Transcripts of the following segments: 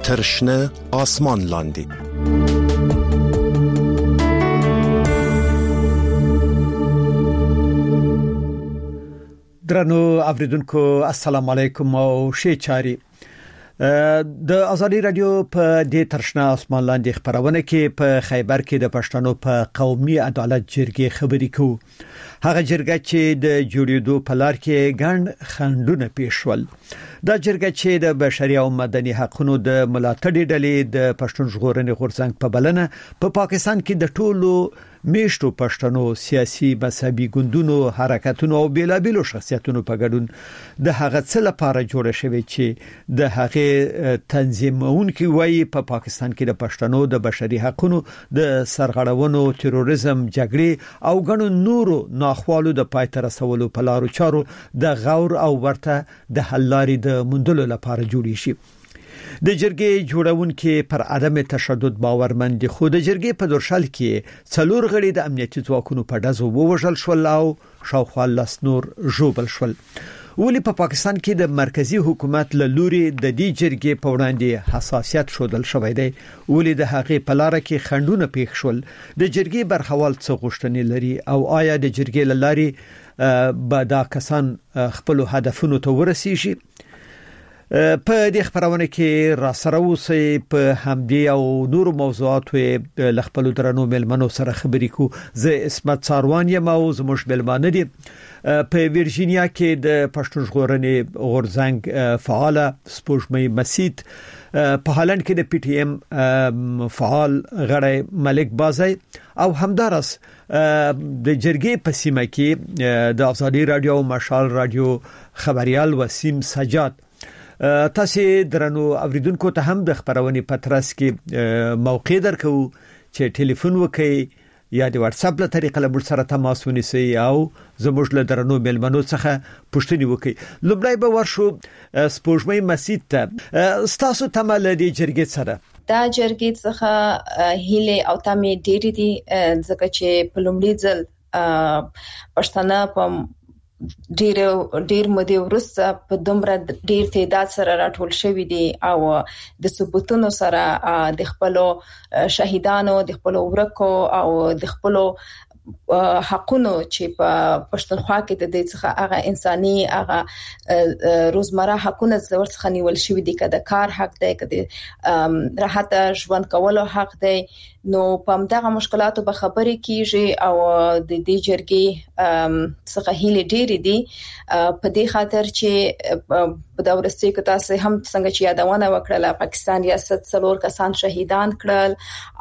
تر شنه آسمان لاندې. درنو اوریدونکو السلام علیکم او ښه چاري. د ازادي رادیو په دې ترشنه آسمان لاندې خبرونه کې په خیبر کې د پښتنو په قومي عدالت جرګې خبرې کوو. هغه جرګه چې د جوړېدو په لار کې ګڼ خنډونه پیښ شول. دا جرګه چې د بشري او مدني حقوقو د ملاتړ ډلې د پښتون ژغورنې غورځنګ په بلنه په پاکستان کې د ټولو میشتو پښتنو سیاسي مذهبي ګوندونو حرکتونو او بیلابیلو شخصیتونو په ګډون د هغه څه لپاره جوړه شوې چې د هغه تنظیمونکي وایي په پاکستان کې د پښتنو د بشري حقوقو د سرغړونو تروریزم جګړې او ګڼو نورو ناخوالو د پای ته رسولو په لارو چارو د غور او ورته د حل لارې د موندلو لپاره جوړې شي. د جرګې جوړونکو پر عدم تشدد باورمن دي، خو د جرګې په درشل کې څلور غړي د امنیتي ځواکونو په ډزو ووژل شول او شاوخوا لاس نور ژوبل شول. ولی په پاکستان کې د مرکزی حکومت له لوري د دې جرګې په وړاندې حساسیت شودل شوی دی. ولی د هغې په لار کې خنډونه پیښ شول. د جرګې برخوال څه غوښتنې لري او آیا د جرګې لاري به دا کسان خپل هدفونو ته ورسیږي؟ په دې خبرونه کې را سره اوسئ. په همدې او نور موضوعاتو له خپل درنو ملمنو سره خبرې کو. زه اسمت ساروان یم او زموږ ملمانه دي په ورجینیا کې د پښتون ژغورنې غورځنګ فعال سپوږمۍ مسید، په هالند کې د پی ټی ایم فعال غړی ملک بازی او همدارس د جرګې په سیمه کې د ازادي رادیو او مشال رادیو خبريال وسیم سجاد. تاسو درنو اوریدونکو ته هم د خبرونې پترس کې موقع درکو چې ټلیفون وکړئ یا د واتس اپ له طریقې له موږ سره تماس ونیسئ او زموږ له درنو ملمنو څخه پوښتنه وکړئ. لومړی به ورشو سپوږمۍ مسید ته. ستاسو تمه له دې جرګې سره دا جرګې څخه هیله او تمه ډېری دي ځکه چې په لومړي ځل پښتانه په ډیر مودې ورسته په دومره ډیر تعداد سره راټول شوی دي او د ثبوتونو سره د خپل شهیدانو د خپل ورکو او د خپل حقونو چې په پښتونخوا کې د دې څخه هغه انساني هغه روزمره حقونه څخه نیول شوی دي، کده کار حق دی، کده راحت ژوند کولو حق دی. نو په همدغه مشکلاتو به خبرې کیږي او د دې جرګې څخه هیله ډېری دي په دې خاطر چې په دا ورسته کې تاسو هم څنګه چې یادونه وکړه پاکستان ریاست څلور کسان شهیدان کړل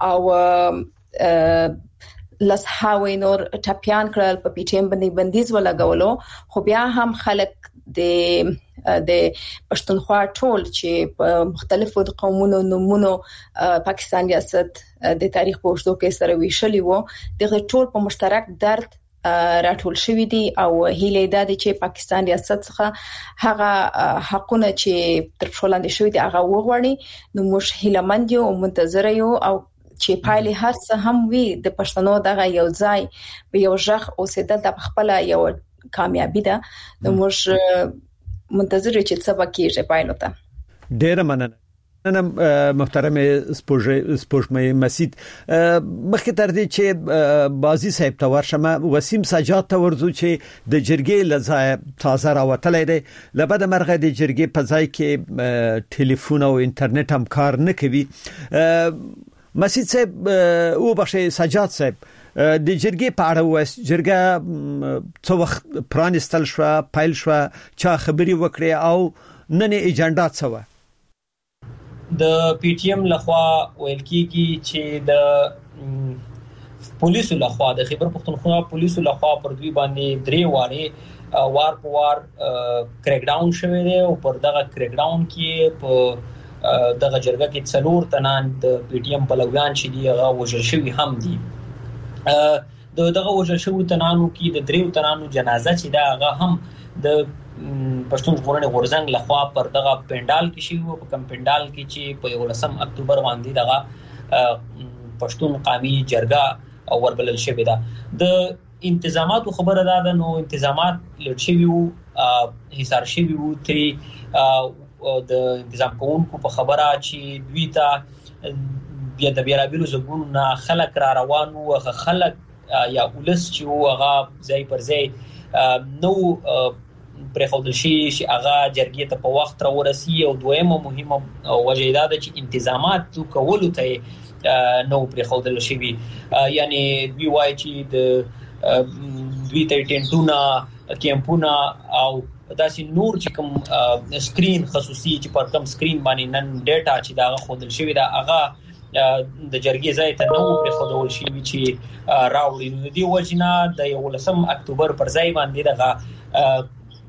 او لسهاوی نور ټاپیان کړل، په پی ټی ایم باندې بندیز ولګولو. خو بیا هم خلک د پښتونخوا ټول چې په مختلفو قومونو نومونو پاکستان ریاست د تاریخ په اوږدو کې سره ویشلی وو، دغه ټول په مشترک درد راټول شوی دي او هیله ده چې پاکستان ریاست څخه هغه حقونه چې تر ټولو شوی دي هغه وغوړي. نو موږ هیلهمند یو او منتظر یو او چې پایله هر څه هم وي د پښتنو دغه یو ځای په یو ځخ اوسېدل د خپل یو کامیابی ده. نو موږ منتظر یو چې څه وکړي پایله ته. ډیر مننه. نن محترم سپوږمۍ مسید، مخکې تر دې چې بازی صاحب ته ورشم، وسیم سجاد ته ورځو چې د جرګې لځای تازه راوتلې ده. لبد مرغه د جرګې په ځای کې ټلیفون او انټرنیټ هم کار نه کوي. مسید صاحب او بخښي سجاد صاحب، د جرګې په اړه وایي جرګه څو وخت پرانستل شو، پایل شو، چا خبري وکړي او نن ایجنډا څه و؟ د پی ټی ایم لخوا ویل کیږي چې د پولیسو لخوا د خیبر پختونخوا پولیسو لخوا پر دوی باندې درې واره وار په وار کریک ډاون شوی دی او پر دغه کریک ډاون کې په دغه جرګه کې څلور تنان د پی ټی ایم پلویان چې دی هغه وژل شوی هم دي. دغه وژل شوی تنانو کې د دریو تنانو جنازه چې دا هغه هم د پښتون ژغورنې غورځنګ لخوا پر دغه پندال کې شي او په کم پندال کې چې په 18 اکتوبر باندې دغه پښتون قومي جرګه وربلل شوې ده. د انتظاماتو خبره ده، نو انتظامات لټ شوي وو، حصار شوي وو، ترې د انتظام کوونکو په خبره چې دوی ته بیا د بیلابیلو زګونو خلک را روانو او خلک یا ولس چې هغه ځای پر ځای نو پر خودل شي چې هغه جرګې ته په وخت را ورسي او دویمه مهمه وجه دا ده چې انتظامات کولو ته نو پر خودل شي یعنی دوی وایي چې د دوی ته ټینټونه کیمپونه او داسې نور چې کوم سکرین خصوصي چې پر کوم سکرین باندې نن ډیټا چې دا خودل شوی دا هغه د جرګې ځای ته نو پر خودول شي چې راوړي نو دی وجنه د 11 اکتوبر پر ځای باندې دغه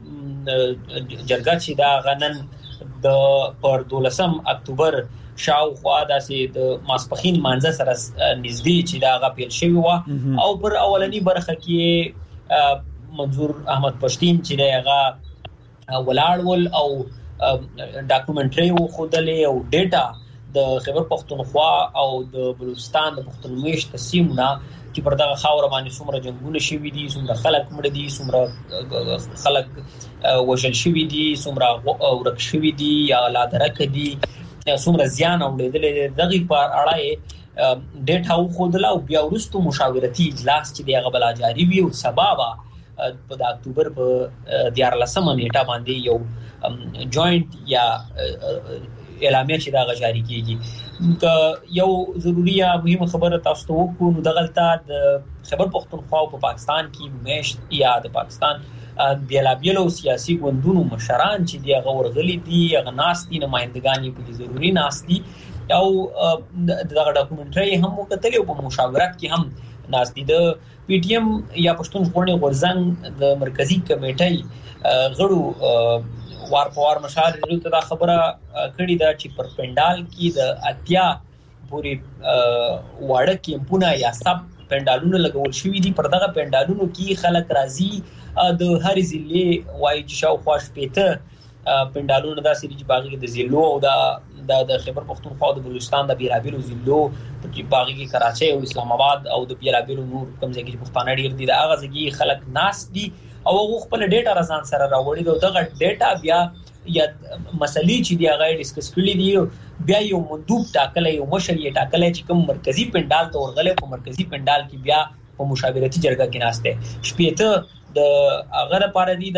جرګه چې دا غنن د پر 12 اکتوبر شاوخوا داسې د ماسپخین مانځه سره نږدې چې دا غا پیل شوی و او پر اولنی برخه کې منظور احمد پښتين چې دغه ولاړول او ډاکومنټري و خودلې او ډیټا د خیبر پختونخوا او د بلوچستان د پختونخوا تسیمونه چې پر دغه خاور باندې څومره جنگونه شوي دي څومره خلک مړ دي څومره خلک وژل شوي دي څومره ورک شوي دي یا لا درک دي څومره زیان اوریدل دغه پر اړه ډیټا خودله او بیا ورستو مشاورتي اجلاس چې دغه بلا جاری وي او سبب په د اکتوبر په 14 نیټه باندې یو جوائنٹ یا اعلامیه چې دا جاری کیږي یو ضروري یا مهمه خبره تاسو ته وکړو نو دغلطه د خیبر پختونخوا په پاکستان کې مشت یا د پاکستان بیلابیلو سیاسي ګوندونو مشران چې دی غورغلي دي هغه ناستي نمائندګان په ضروري ناستي او دغه ډاکومنټري هم وکړل او په مشاورت کې هم ناستي د پی ټی ایم یا پښتون غورزنګ د مرکزی کمیټې غړو وار په وار مشال ته دا خبره کړې ده چې پر پندال کې د اتیا پوری واړه کیمپونه یا سب پندالونه لګول شوې دي پر دغه پندالونو کې خلک راځي د هر ضلع وایي چې شاوخوا شپېته پندالونه دا سری چې باغی د ضلعو او د خیبر پختونخوا او د بلوچستان د بیلابیلو ضلعو چې باغی کې کراچۍ او اسلام آباد او د بیلابیلو نور کوم ځای کې پښتانه ډیر دي دا هغه ځای خلک ناس دي او خپل ډیټا رسان سره راوړي دغه ډیټا بیا یا مسلې چې دی هغه ډیسکس کړی دی بیا یو مندوب ټاکلې یو مشر یې ټاکلې چې کوم مرکزی پندال ته ورغلې په مرکزی پندال کې بیا په مشاورتي جرګه کې ناشته شپېته د هغه لپاره دی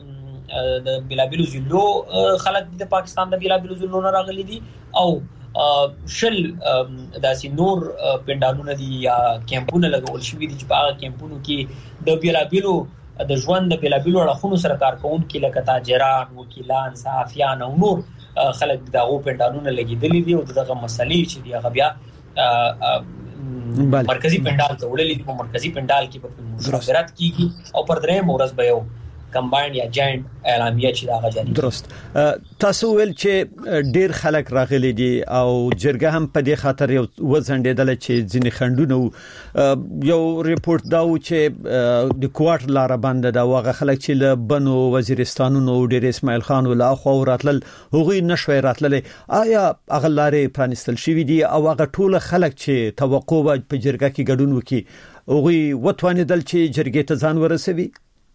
د بلابلو زلو خلک د پاکستان د بلابلو زلو نه راغلي دي او شل داسې نور پندالونه دي یا کیمپونه لګول شوي دي چې په هغه کیمپونو کې د بلابلو د ژوند د بلابلو اړخونو سره کار کوونکي لکه تاجران، وکیلان، صحافیان او نور خلک دغه پندالونه لګیدلي دي او دغه مسلې چې دی هغه بیا مرکزی پندال ته وړلې دي په مرکزی پندال کې په مشاورت کیږي او پر درې مورز به یو کمباین یا جاینټ اعلامیه چې دا غجاري درست تاسو ول چې ډیر خلک راغلي دي او جرګه هم په دې خاطر یو وزندېدل چې ځینې خندونه یو ریپورت دا و چې د کوارټر لار باندې دا واغه خلک چې له بنو وزیرستانونو ډیر اسماعیل خان ولا خو راتل هغه نشوي راتل آیا اغلارې پرانستل شوی دي او هغه ټول خلک چې توقع و په جرګه کې ګډون وکي هغه وتوانیدل چې جرګې ته ځان ورسوي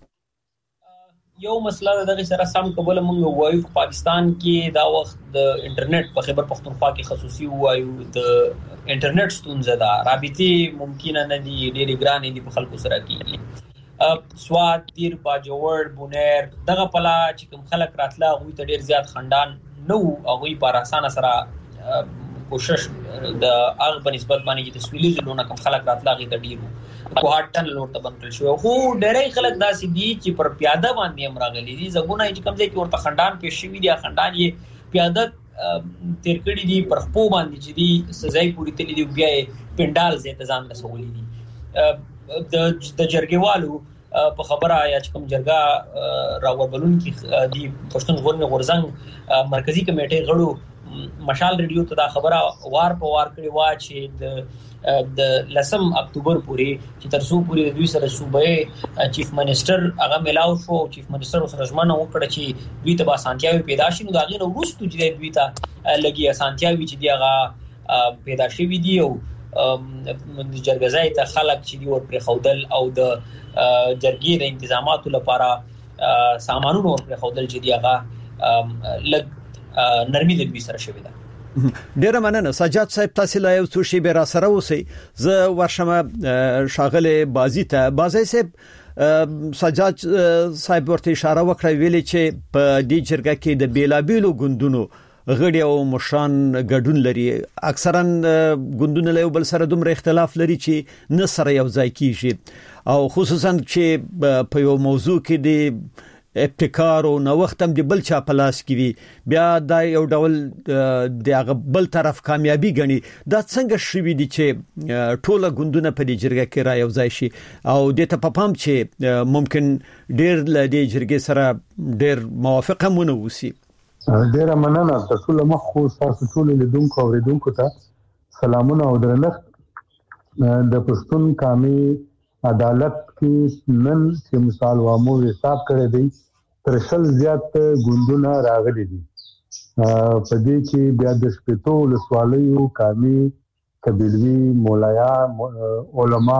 یو مسله دغه سره سم قبول مونږ وایو په پاکستان کې دا وخت د انټرنیټ په خیبر پختونخوا کې خصوصي وایو د انټرنیټ ستونزه ده رابطه ممکن نه دي ډېری ګرانې دي په خلکو سره کې سواد دیر باجوړ بونیر دغه پلا چې کوم خلک راتله غوي ته ډېر زیات خندان نو هغه په اسانه سره کوشش د هغه په نسبت باندې چې تسویلي زلونه کوم خلک راتله غي د ډیرو په هاټن لور ته بنکل شو خو ډېرې خلک داسې دي چې پر پیاده باندې امراغلي دي زګونه چې کوم ځای کې ورته خندان پېښ شوی دي خندان یې پیاده تیر کړی دي پر خپو باندې چې دي سزای پوری تللی دي بیا پندال زې تزان رسولي دي د جرګوالو په خبره یا چې کوم جرګه راوړبلون کې دی پښتون غورزنګ مرکزی کمیټې غړو مشال ریډیو ته دا خبره وار په وار کړی وا چې د 10 اکتوبر پورې چې تر څو پورې د دوی سره صوبې چیف منسٹر هغه ملاو شو چیف منسٹر سره ژمنه وکړه چې دوی ته به اسانتیاوي پیدا شي نو دا غي نو وروسته چې دوی ته لګي اسانتیاوي چې دی هغه پیدا شوي دي او د جرګزای ته خلک چې دی ور پر خودل او د جرګې د انتظاماتو لپاره سامانونو ور پر خودل چې دی هغه لګ نرمي د دوی سره شوې ده. ډیره مننه سجاد صاحب، تاسو لا یو څه شی به را سره اوسئ. زه ورشمه شاغله بازی ته. بازی صاحب سجاد صاحب ورته اشاره وکړه ویلي چې په دې جرګه کې د بیلابیلو ګوندونو غړي او مشران ګډون لري. اکثرا ګوندونه له بل سره دومره اختلاف لري چې نه سره یو ځای کیږي او خصوصا چې په یو موضوع کې د ابتکار او نوښت هم د بل چا په لاس کې وي، بیا دا یو ډول د بل طرف کامیابی غني. دا څنګه شوي دي چې ټوله ګوندونه په دې جرګه کې را یو ځای شي او د ته په پام چې ممکن ډېر له دې جرګې سره ډېر موافقه مونږ وسی. ډیره مننه تاسو له مخ خو تاسو ټول لیدونکو او ریدونکو ته سلامونه او درنښت. د پښتون قومي عدالت کې نن چې مثال وامو حساب کړی دی تر شل زیات ګوندونه راغلي دي. په دې کې بیا د شپېتو ولسوالیو قومي قبیلوي مولایان علما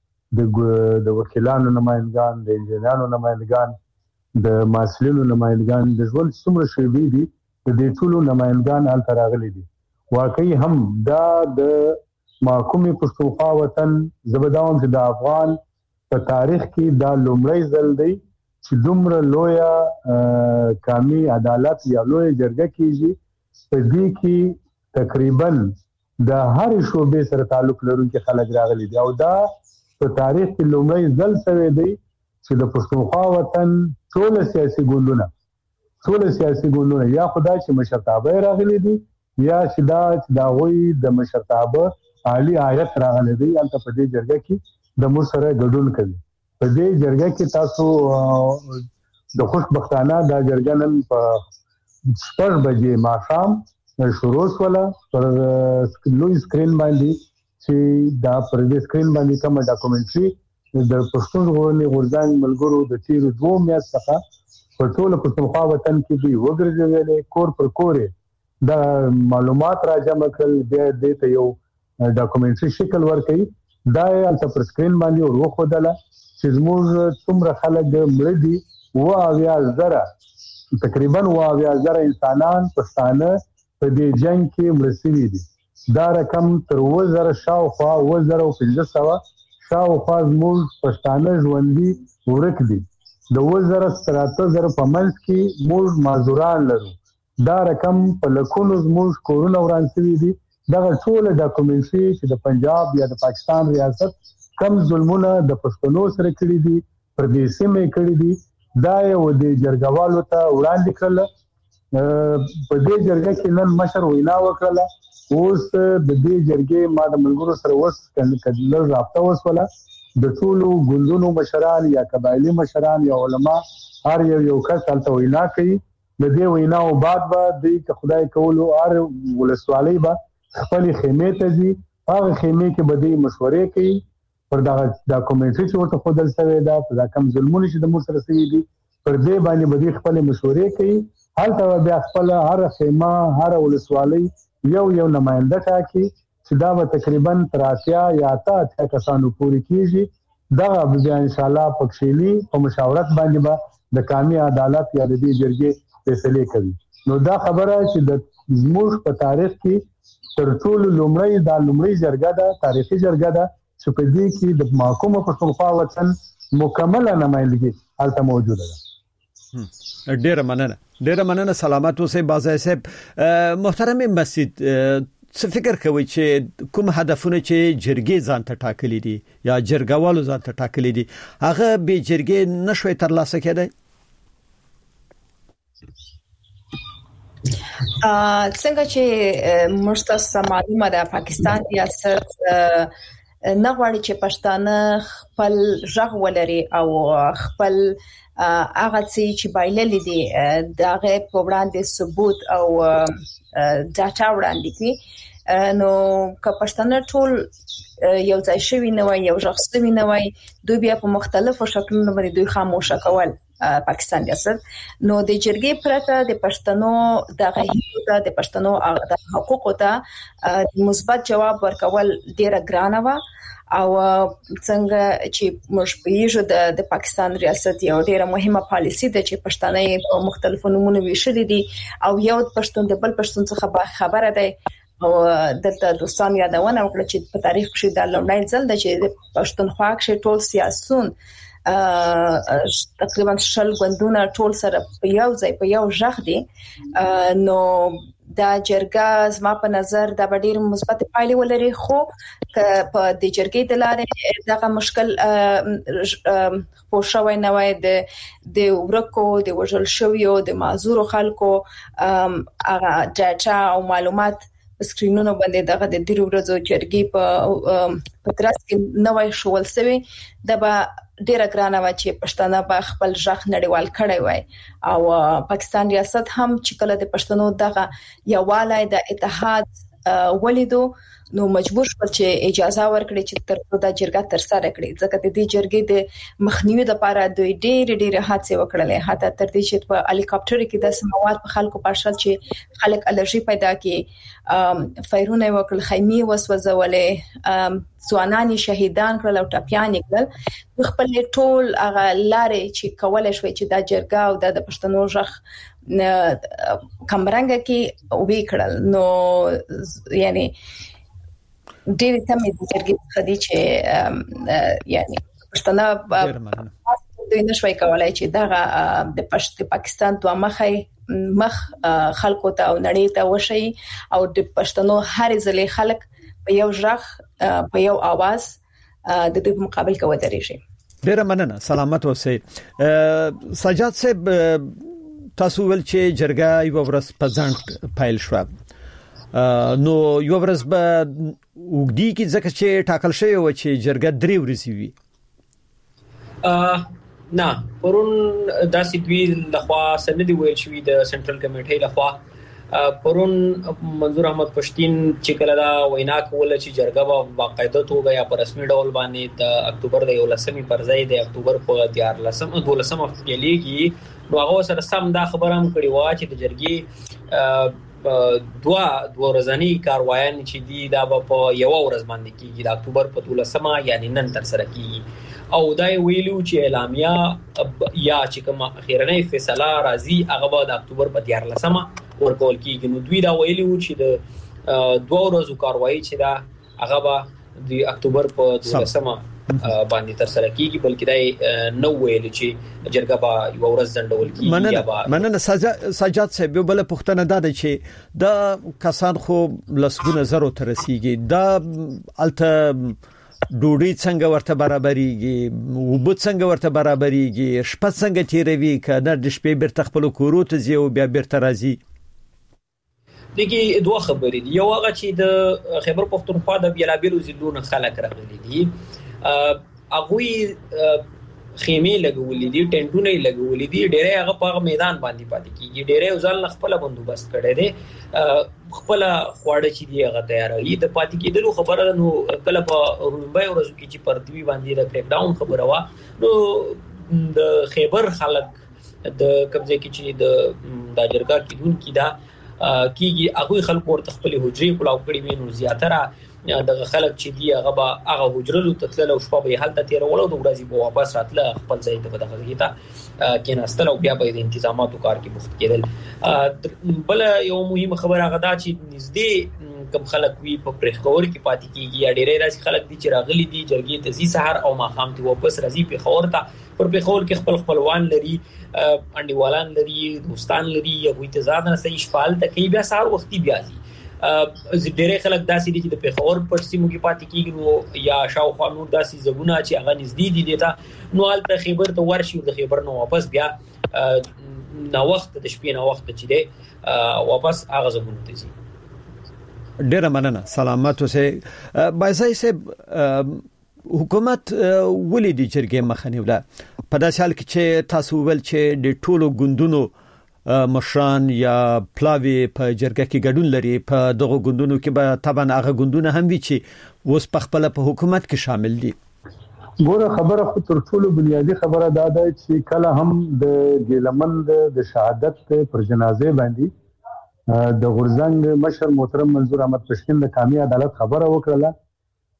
د وکیلانو نمائندگان د انجینرانو نمائندگان د مسؤلینو نمائندگان د ژوند څومره شوي دي د دې ټولو نمائندگان هلته راغلي دي. واقعي هم دا د محکومي پښتونخوا وطن زبداوم چې د افغان په تاریخ کې دا لومړی ځل دی چې دومره لویه قومي عدالت یا لویه جرګه کېږي. په دې کې تقریبا د هر شعبې سره تعلق لرونکي خلک راغلي دي او دا په تاریخ کې لومړی ځل شوی دی چې د پښتونخوا وطن ټول سیاسي ګوندونه یا خدای چې مشرتابه راغلي دي یا چې دا غوي د مشرتابه عالی آیت راغلي دي. البته په دې جرګه کې د مو سره ګډون کوي. په دې جرګه کې تاسو د خوشبختانه دا جرګه نن په 6 بجې ماښام شروع ولا پر لوی سکرین باندې چې دا پر دې سکرین باندې کوم ډاکومنټري د پښتون غورځنګ ملګرو د تیر 2 میاشتو څخه په ټول پښتونخوا وطن کې دی وګرځولې کور پر کورې د معلومات راجمع کړل بیا د یو ډاکومنټري شکل ورکړي. دا البته پر سکرین باندې ورخودله چې زموږ څومره خلک مړ دي تقریبا 20,000 انسانان پښتانه په دې جنگ کې مړ شوي دي. دا رقم تر 2000 شاوخوا 2500 شاوخوا زموږ پښتانه ژوندي ورک دي. د 2000 تر 8000 په منځ کې موږ معذوران لرو. دا رقم په لکونو زموږ کورونه وران شوي دي. دا ټول ډاکومنټري چې د پنجاب یا د پاکستان ریاست کم ظلمونه د پښتنو سره کړی دي پر دې سیمه کړی دي دا یو د جرګوالو ته وړاندې کړل. په دې جرګه کې نن مشر وینا وکړه. اوس د دې جرګې ما د ملګرو سره وس کله رابطه وسوله. د ټولو ګوندونو مشران یا قبایلی مشران یا علما هر یو کس هلته وینا کوي. د دې وینا او بعد به د خدای کولو هر ولسوالۍ به خپل خیمه ته ځي. هغه خیمه کې به د مشورې کوي پر دا ډاکومنټري چې ورته خودل شوی دا په کوم ظلمونه چې د مو سره شوي دي پر دې باندې به د خپل مشورې کوي. هلته بیا خپل هر خیمه هر ولسوالۍ یو نماینده ټاکي چې دا به تقریبا 83 یا 88 کسانو پورې کیږي. دا بیا ان شاء الله پکښېلی په مشاورت باندې به د قومي عدالت یا د دې جرګې فیصله کوي. نو دا خبره چې د زموږ په تاریخ کې تر ټولو لومړی جرګه ده تاریخي جرګه ده چې په دې کې د محکومه پښتونخوا وطن مکمله نمائندګي هلته موجوده ده. ډیره مننه سلامت اوسئ بازای صاحب. محترم مسجد څه فکر کوي چې کوم هدفونه چې جرګې ځان ته ټاکلي دي یا جرګوالو ځان ته ټاکلي دي هغه به جرګې نشوي ترلاسه کېدای؟ څنګه چې مشتاق معلومه ده پاکستان ریاست نه غواړي چې پښتانه خپل ژغ ولري او خپل هغه چې بایلل دي دغه په وړاندې ثبوت او ډاټا وړاندې کړي. نو که پښتانه ټول یو ځای شوي نه وای یو ژغ شوي نه وای دوی بیا په مختلفو شکلونو باندې دوی خاموشه کول پاکستان ریاست. نو د جرګې پرته د پښتنو د پښتنو د حقوقو ته مثبت جواب ورکول ډیره ګرانه و او څنګه چې مشبهه د پاکستان ریاست یو ډیره مهمه پالیسی ده چې پښتانه په مختلفو نمونه ویشل دي او یو پښتون د بل پښتون څخه خبره ده او دلته دوستان یادونه وکړه چې په تاریخ کې د لومړی ځل د چې پښتونخوا کې ټول سیاسيون تقریبا شل غوندونه ټول سره په یو ځای په یو ژغ دي نو دا جرګه زما په نظر د ډېر مثبت پایلې ولري خو په د جرګې د لارې دغه مشکل پوښښوي نه وای د ورکو د وژل شویو د معذور خلکو هغه ډاټا او معلومات سکرینونو باندې دغه د ډیرو ورځو جرګې په ترڅ کې نوې شول سوي د با ډیره ګرانه و چې پښتانه په خپل ژغ نړیوال کړي وای او پاکستان ریاست هم چې کله د پښتنو دغه یووالی د اتحاد ولیدو نو مجبور شول چې اجازه ورکړي چې تر دا جرګه تر سره کړي ځکه د دې جرګې د مخنیوي لپاره دوی ډېر حادثه وکړلې حتی تر دې چې په هلیکاپټر کې د سماوات په خلکو پاشل چې خلک الرجی پیدا کړي فایرونه وکړل خیمه وسوځولې ځوانان شهیدان کړل او ټاپیان کړل خپل ټول هغه لارې چې کولای شوی چې دا جرګه او د پښتنو ژغ کمرنګ کې وی کړل نو یعنی ډېر تمه د جرګې خدي چې یعنی پښتانه دوی نشوي کولای چې دغه د پاکستان دوه مخ خلکو ته او نړۍ ته وشي او د پښتنو هر ځلې خلک په یو ژغ په یو आवाज د دې مقابل کې ودرېږي. ډېر مننه سلامت اوسئ. سجاد صاحب تاسو ول چې جرګه یو ورځ په ځان پایل شو نو یو ورځ به وګړي کې ځکه چې ټاکل شوی و چې جرګه 3 ورځې وي نه پرون داسې دوی لخوا سندې ویل شوی د سنټرل کمیټې لخوا پرون منظور احمد پښتين چې کله دا وینا کوله چې جرګه به باقاعده توګه یا په رسمي ډول باندې د اکتوبر د 11مې پر ځای د اکتوبر په 12مه کې نو هغه سره سم دا خبره هم کړې و چې د جرګې دوه ورځنی کاروایان چې دی دا په یو ورځ باندې کیږي د اکتوبر په 12مه یعنی نن تر سره کیږي او دا ویلو چې اعلامیه یا چې کوم اخیرنۍ فیصله راځي هغه د اکتوبر په 14مه ورکول کیږي نو دوی دا ویلو چې د دوه ورځو کاروایی چې دا هغه به د اکتوبر په 12مه باندې تر سره کیږي بلکې دا نو ویل چې جرګه به یو ورځ ځنډول کیږي یا به مننه سجاد صاحب بل پښتنه ده چې دا کسان خو لسګونه زرو تر رسیدي دا الته ډوډۍ څنګه ورته برابرېږي وبد څنګه ورته برابرېږي شپه څنګه تیروي کنه د شپې بیرته خپل کورو ته ځي او بیا بیرته راځي دغه دوه خبرې دي یو هغه چې د خیبر پښتونخوا د بیلابیلو ضلعونو خلک راغلي دي اغوی خیمه لګولې دي ټنټونه لګولې دي ډېرې هغه په میدان باندې پاتې کیږي ډېرې ځل خپل بندوبست کړي دي خپل خواړه چې دی هغه تیاري د پاتې کېدلو خبره نو کله په رومبای ورځو کې چې پردوی باندې د کریک ډاون خبره وا نو د خیبر خلک د قبضه کې چې د جرګه کېدون کې دا کیږي هغه خلک ورته خپل حجرې کلاو کړی وي نو زیاتره دغه خلک چې دی هغه حجرلو تتل او شپه به حالت تیرولو د ورځې په واپس راتله خپل ځای ته دغه کیتا کیناستل او بیا به د انتظاماتو کار کې مخت کېدل بل یو مهمه خبره هغه دا چې نږدې کم خلک وی په پرخور کې پاتې کیږي یا ډېرې راځي خلک دي چې راغلي دي جرګې ته زی سحر او ماخام ته واپس راځي په خور ته پر پرخور کې خپلوان لري انډیوالان لري دوستان لري یا وې تزاد نه صحیح شپال ته کې بیا سحر وختي بیا زی ډېرې خلک داسې دي چې د پېښور په سیمو کې پاتې کیږي نو یا شاوخوا نور داسې زګونه چې هغه نږدې دي دیتا نو حالت خیبر ته ورشي د خیبر نو واپس بیا نو وخت د شپې نو وخت چې دی واپس هغه زګونه ته ځي. ډېر مننه سلامت اوسه بایزای صاحب حکومت ولې د جرګې مخنیوله په داسې حال کې چې تاسو ول چې د ټولو ګوندونو مشران یا پلاوی په جرګه کې ګډون لري په دغه ګوندونو کې به طبعا هغه ګوندونه هم وي چې اوس په خپل په حکومت کې شامل دي. ګوره خبره خو تر ټولو بنیادی خبره دا ده چې کله هم د ګیلمند د شهادت پر جنازه باندې د غورزنګ مشر محترم منظور احمد پښتين د کامی عدالت خبره وکړه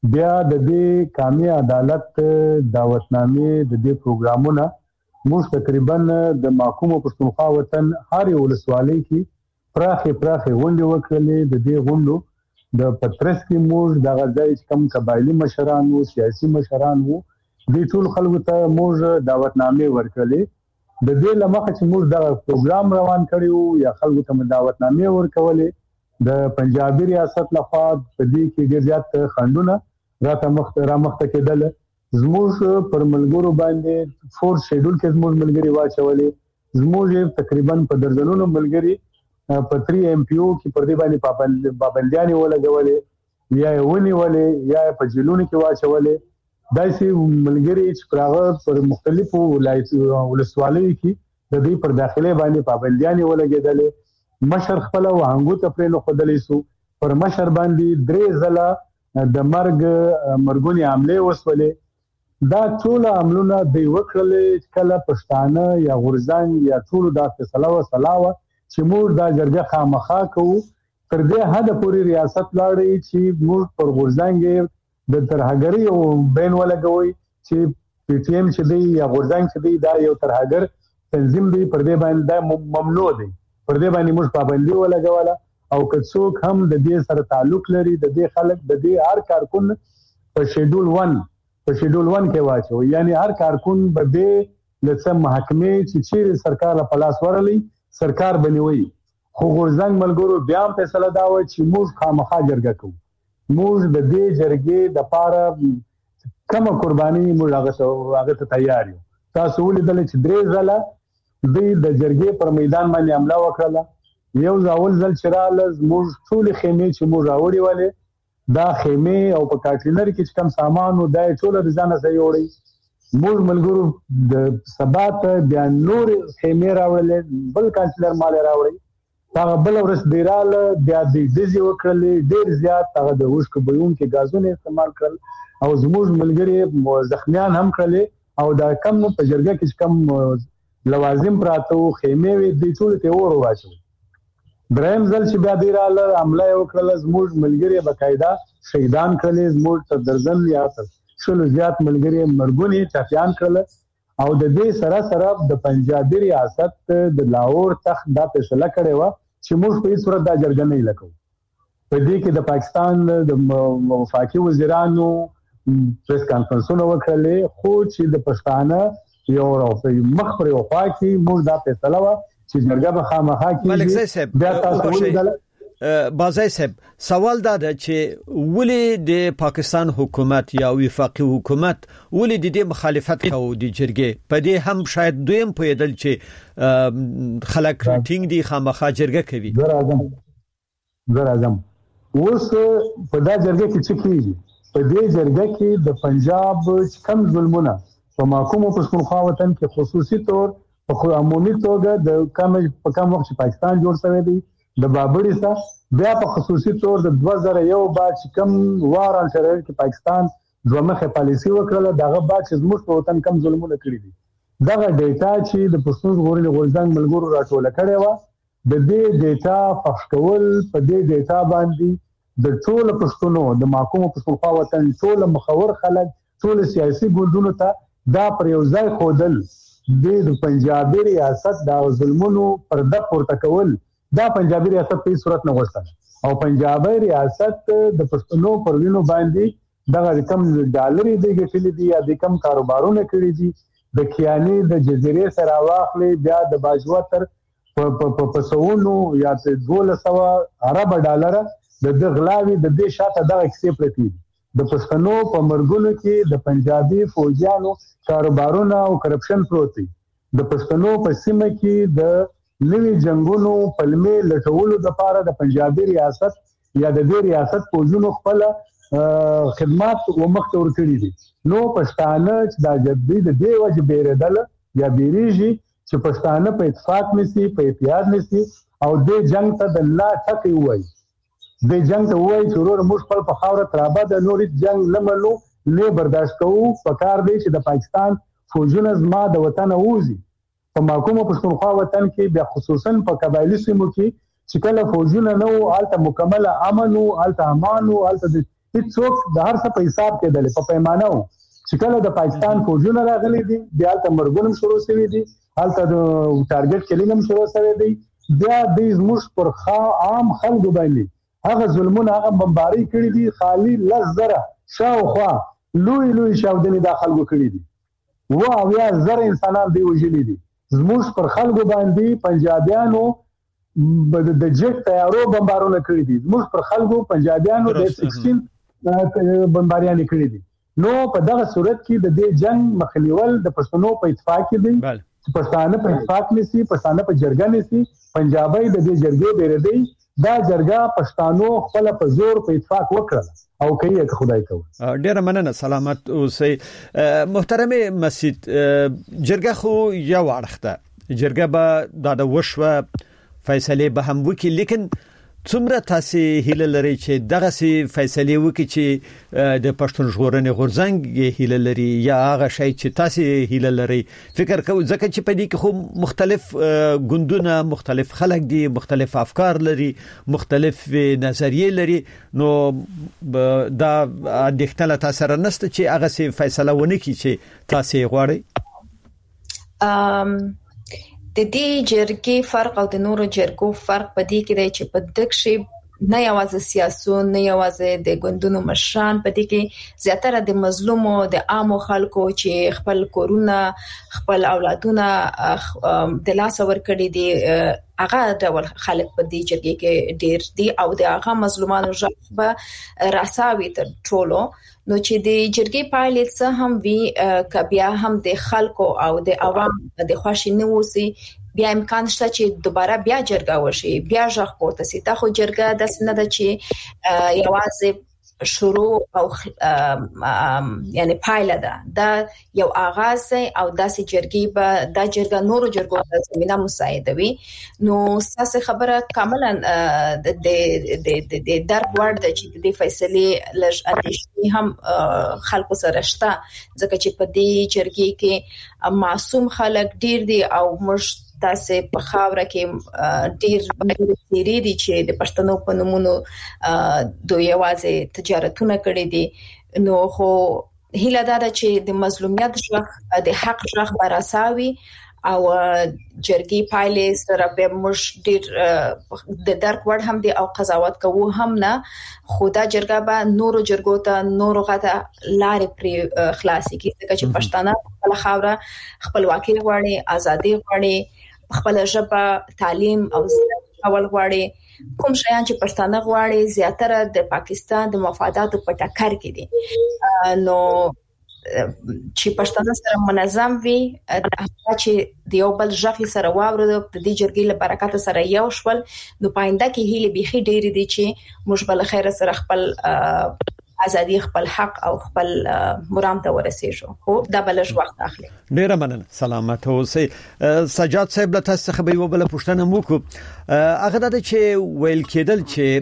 بیا د دې قومي عدالت دعوتنامې د دې پروګرامونه موږ تقریبا د محکومه پښتونخوا وطن هر یو ولسوالۍ کې پراخه غونډې وکړلې. د دې غونډو د پترس کې موږ د غځای کم قبایلی مشران او سیاسي مشران وو د ټول خلکو ته موږ دعوتنامې ورکړلې. د دې لمخه چې موږ دا پروګرام روان کړیو یا خلکو ته دعوتنامې ورکولې د پنجابي ریاست لخوا په دې کې ډېر زیات خندونه را مخته کېدل. زموږ پر ملګرو باندې فورس شیډول کې زموږ ملګری واچولې. زموږ تقریبا په درجنونو ملګری په 3 MPO کې پر دې باندې پابندیانې ولګولې یا ونیولې یا په جیلونو کې واچولې. داسې ملګری چې پراغه پر مختلفو ولسوالیو کې د دې پر داخله باندې پابندیانې ولګېدلې. مشر خپل وهنګو ته پرې نو خدلې سو پر مشر باندې 3 ځله د مرګونی حمله وسولې. دا ټول عملونه د وکړلې کله پښتانه یا غورزنګ یا ټول د فیصله وسلاوه چې موږ دا جرګه خامخا کوو. تر دې حد پورې ریاست لاړې چې موږ پر غورزنګ د ترهګری او بین ولګوي چې پی ټی ایم چې دی یا غورزنګ چې دی دا یو ترهګر تنظیم دی پر دې باندې ممنوع دی. پر دې باندې موږ پابندي ولګوله او که څوک هم د دې سره تعلق لري د دې خلک د دې هر کارکون په شیډول 1 کې واچو. یعنی هر کارکون به دې لسم محکمه چې سرکار په لاس ورلې سرکار بنوي. خو غورزنګ ملګرو بیا هم فیصله دا و چې موږ خامخا جرګه کوو. موږ د دې جرګې د پاره کومه قرباني موږ هغه ته تیار یو. تاسو ولیدل چې 3 ځله د جرګې پر میدان باندې حمله وکړه. یو ځاول ځل چراله موږ ټول خیمه چې موږ راوړی ولې دا خیمه او په کانټینر کې کوم سامان او دای ټول د ځانه سره یوړی. موږ ملګرو د سبات بیا نور خیمه راوړل بل کانټینر مال راوړی. هغه بل ورځ دیراله بیا د دزي وکړلې ډېر زیات هغه د وښک بيون کې غازونه استعمال کړل او زموږ ملګری زخمیان هم کړل او دا کم په جرګه کې کم لوازم پراته خیمه وي د ټول ته اور واچو. دریم ځل چې بیا دیراله حمله وکړل زموږ ملګری بقاعده شهیدان کړل. زموږ تر درزن یا تر شلو زیات ملګری مرګونی چافیان کړل او د دې سره د پنجابي ریاست د لاهور تخت دا فیصله کړې و چې موږ په هیڅ صورت دا جرګه نه لکو. په دې کې د پاکستان د وفاقي وزیرانو پریس کانفرنسونه وکړلې خو چې د پښتانه یو مخ پر یو خوا کې موږ دا فیصله و چې جرګه به خامخا کیږي. بیا تاسو ولیدل بازای صاحب سوال دا ده چې ولې د پاکستان حکومت یا وفاقي حکومت ولې د دې مخالفت کوي د جرګې په دې هم شاید دویم پویدل چې خلک ټینګ دي خامخا جرګه کوي. زه راځم اوس په دا جرګه کې څه کیږي. په دې جرګه کې د پنجاب کم ظلمونه په محکومه پښتونخوا وطن کې خصوصي تور په عمومي توګه د کم وخت چې پاکستان جوړ شوی دی د بابړی سره بیا په خصوصي تور د 2001 بعد چې کم واران سره کې پاکستان دومره پالیسي وکړه دغه بعد چې زموږ په وطن کم ظلمونه کړی دي. دغه ډیټا چې د پښتون ژغورنې غورځنګ ملګرو راټول کړي و د دې ډیټا فحش کول په دې ډیټا باندې د ټول پښتونو د محکومه پښتونخوا وطن ټول مخور خلک ټول سیاسي ګوندونو ته دا پر یو ځای خودل د پنجابي ریاست د ظلمونو پرده پورته کول. دا پنجابي ریاست په صورت نه غوښتل او پنجابي ریاست د پښتنو پر وینو باندې دغه کم ډالري د ګټلې دي یا د کم کاروبارونه کړی دي د کیانی د جزیره سره واخلې بیا د باجوتر په سونو یا 1200 عرب ډالر د غلاوي د دې شاته دغه کیسې پرتی د پښتنو په مرګونو کې د پنجابي فوجیانو کاروبارونه او کرپشن پروتي. د پښتنو په سیمه کې د نوی جنگونو پلمې لټولو د پاره د پنجابي ریاست یا د دې ریاست فوجونو خپل خدمات ومخته ورکړي دي. نو پښتانه چې د جدي د دې وجه بیردل یا بیریږي چې پښتانه په اتفاق نسی په اتحاد نسی او د جنگ ته د لا ټکی وای. د جنگ ته وای چې ورور موږ خپل په خاوره ترابه د نوري جنگ لمنو نه برداشت کوو. پکار دی چې د پاکستان فوجونه زما د وطن اوزي. په محکومه پښتونخوا وطن کې بیا خصوصا په قبایلی سیمو کې چې کله فوجونه نو آلته مکمل امن او آلته امان او آلته هیڅوک د هر څه په حساب کېدل په پیمانه وو چې کله د پاکستان فوجونه راغلي دي بیا د مرګونم شروع شوی دي هلته د ټارګټ کلینګم شروع شوی دی بیا د زموږ پر عام خلکو باندې هغه ظلمونه هغه بمباری کړی دي خالی لزره شاوخوا لوی شاودنې د خلکو کړی دي او یا زر انسانان دی وژلي دي زموږ پر خلکو باندې پنجابیانو د جټ تیارو بمبارونه کړی دي زموږ پر خلکو پنجابیانو د 16 بمباریان کړی دي نو په دغه صورت کې د دې جنگ مخنیول د پښتنو په اتفاق کې دي پښتانه په اتفاق نسی پښتانه په جرګه نسی پنجابي د دې جرګې بیردي دا جرګه پښتانو خپل په زور په اتفاق وکړه او کوي که خدای کوي ډیر مننه سلامت اوسئ محترم مسعود جرګه خو یو اړخته جرګه به د وشوه فیصله به هم وکي لیکن څومره تاسو هیله لري چې دغه سي فیصله وکي چې د پښتون ژغورنې غورځنګ هیله لري یا هغه شی چې تاسو هیله لري فکر کوئ ځکه چې په دې کې خو مختلف ګوندونه مختلف خلک دي مختلف افکار لري مختلف نظریې لري نو دا د اختلاف تاثیر نشته چې هغه سي فیصله ونه کی چې تاسو غواړئ د دې جرګې فرق او د نورو جرګو فرق په دې کې دی چې په دغه شی نه یوازې سیاسيون نه یوازې د ګوندونو مشران په دې کې زیاتره د مظلومو د عامو خلکو چې خپل کورونه خپل اولادونه د لاس ور کړی دي هغه ډول خلک په دې جرګې کې ډیر دي او د هغه مظلومانو ژغ به راساوي تر ټولو نو چې د جرګې پایلې څه هم وی کبیا هم د خلکو او د عوام د خوښ نه وسی بیا امکان شته چې دوباره بیا جرګه وشي بیا ژغ پورته سي دا خو جرګه د سند چې یوازې شروع او یعنی پایله ده دا یو آغاز او داسې جرګې به دا جرګه نورو جرګو ته زمينه مساعدوي نو تاسو خبره کاملا د درک ورډ چې د فیصله لږ اندېښنې هم خلکو سره شته ځکه چې په دې جرګې کې معصوم خلک ډیر دي او مش تاسو په خاوره کې ډیر ډیری دي چې د پښتنو په نومونو دوی یوازې تجارتونه کړې دي نو خو هیله ده چې د مظلومیت ژغ د حق ژغ براساوي او جرګي پایلې سره به مش ډیر د درک وړ هم دي او قضاوت کوو هم نه خدا جرګه به نورو جرګو ته نورو غته لارې پر خلاصي کی چې پښتانه خپل خاوره خپلواکي غواړي ازادي غواړي خپل ژبه تعلیم او اول غواړي کوم شیان چې پښتانه غواړي زیاتره د پاکستان د مفاداتو په ټکر کې دي نو چې پښتانه سره منظم وي چې د یو بل ژغ سره واورو د دې جرګې له برکت سره یو شول نو پاینده کې هیله بيخي ډېری دي چې موږ بل خیر سره خپل ازادي خپل حق او خپل مرام ته ورسېږو خو دا بلش وخت اخلي ډیر مننه سلامت اوسئ سجاد صاحب له تاسو څخه به یو بل پوښتنه وکړو هغه د چې ویل کېدل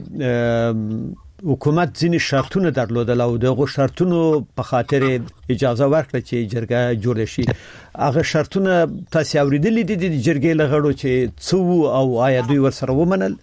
چې حکومت ځینې شرطونه درلودل او دغه شرطونو په خاطر اجازه ورکړه چې جرګه جوړ شي هغه شرطونه تاسو اوریدلې دي د جرګې لغړو چې څو او آیا دوی ورسره ومنل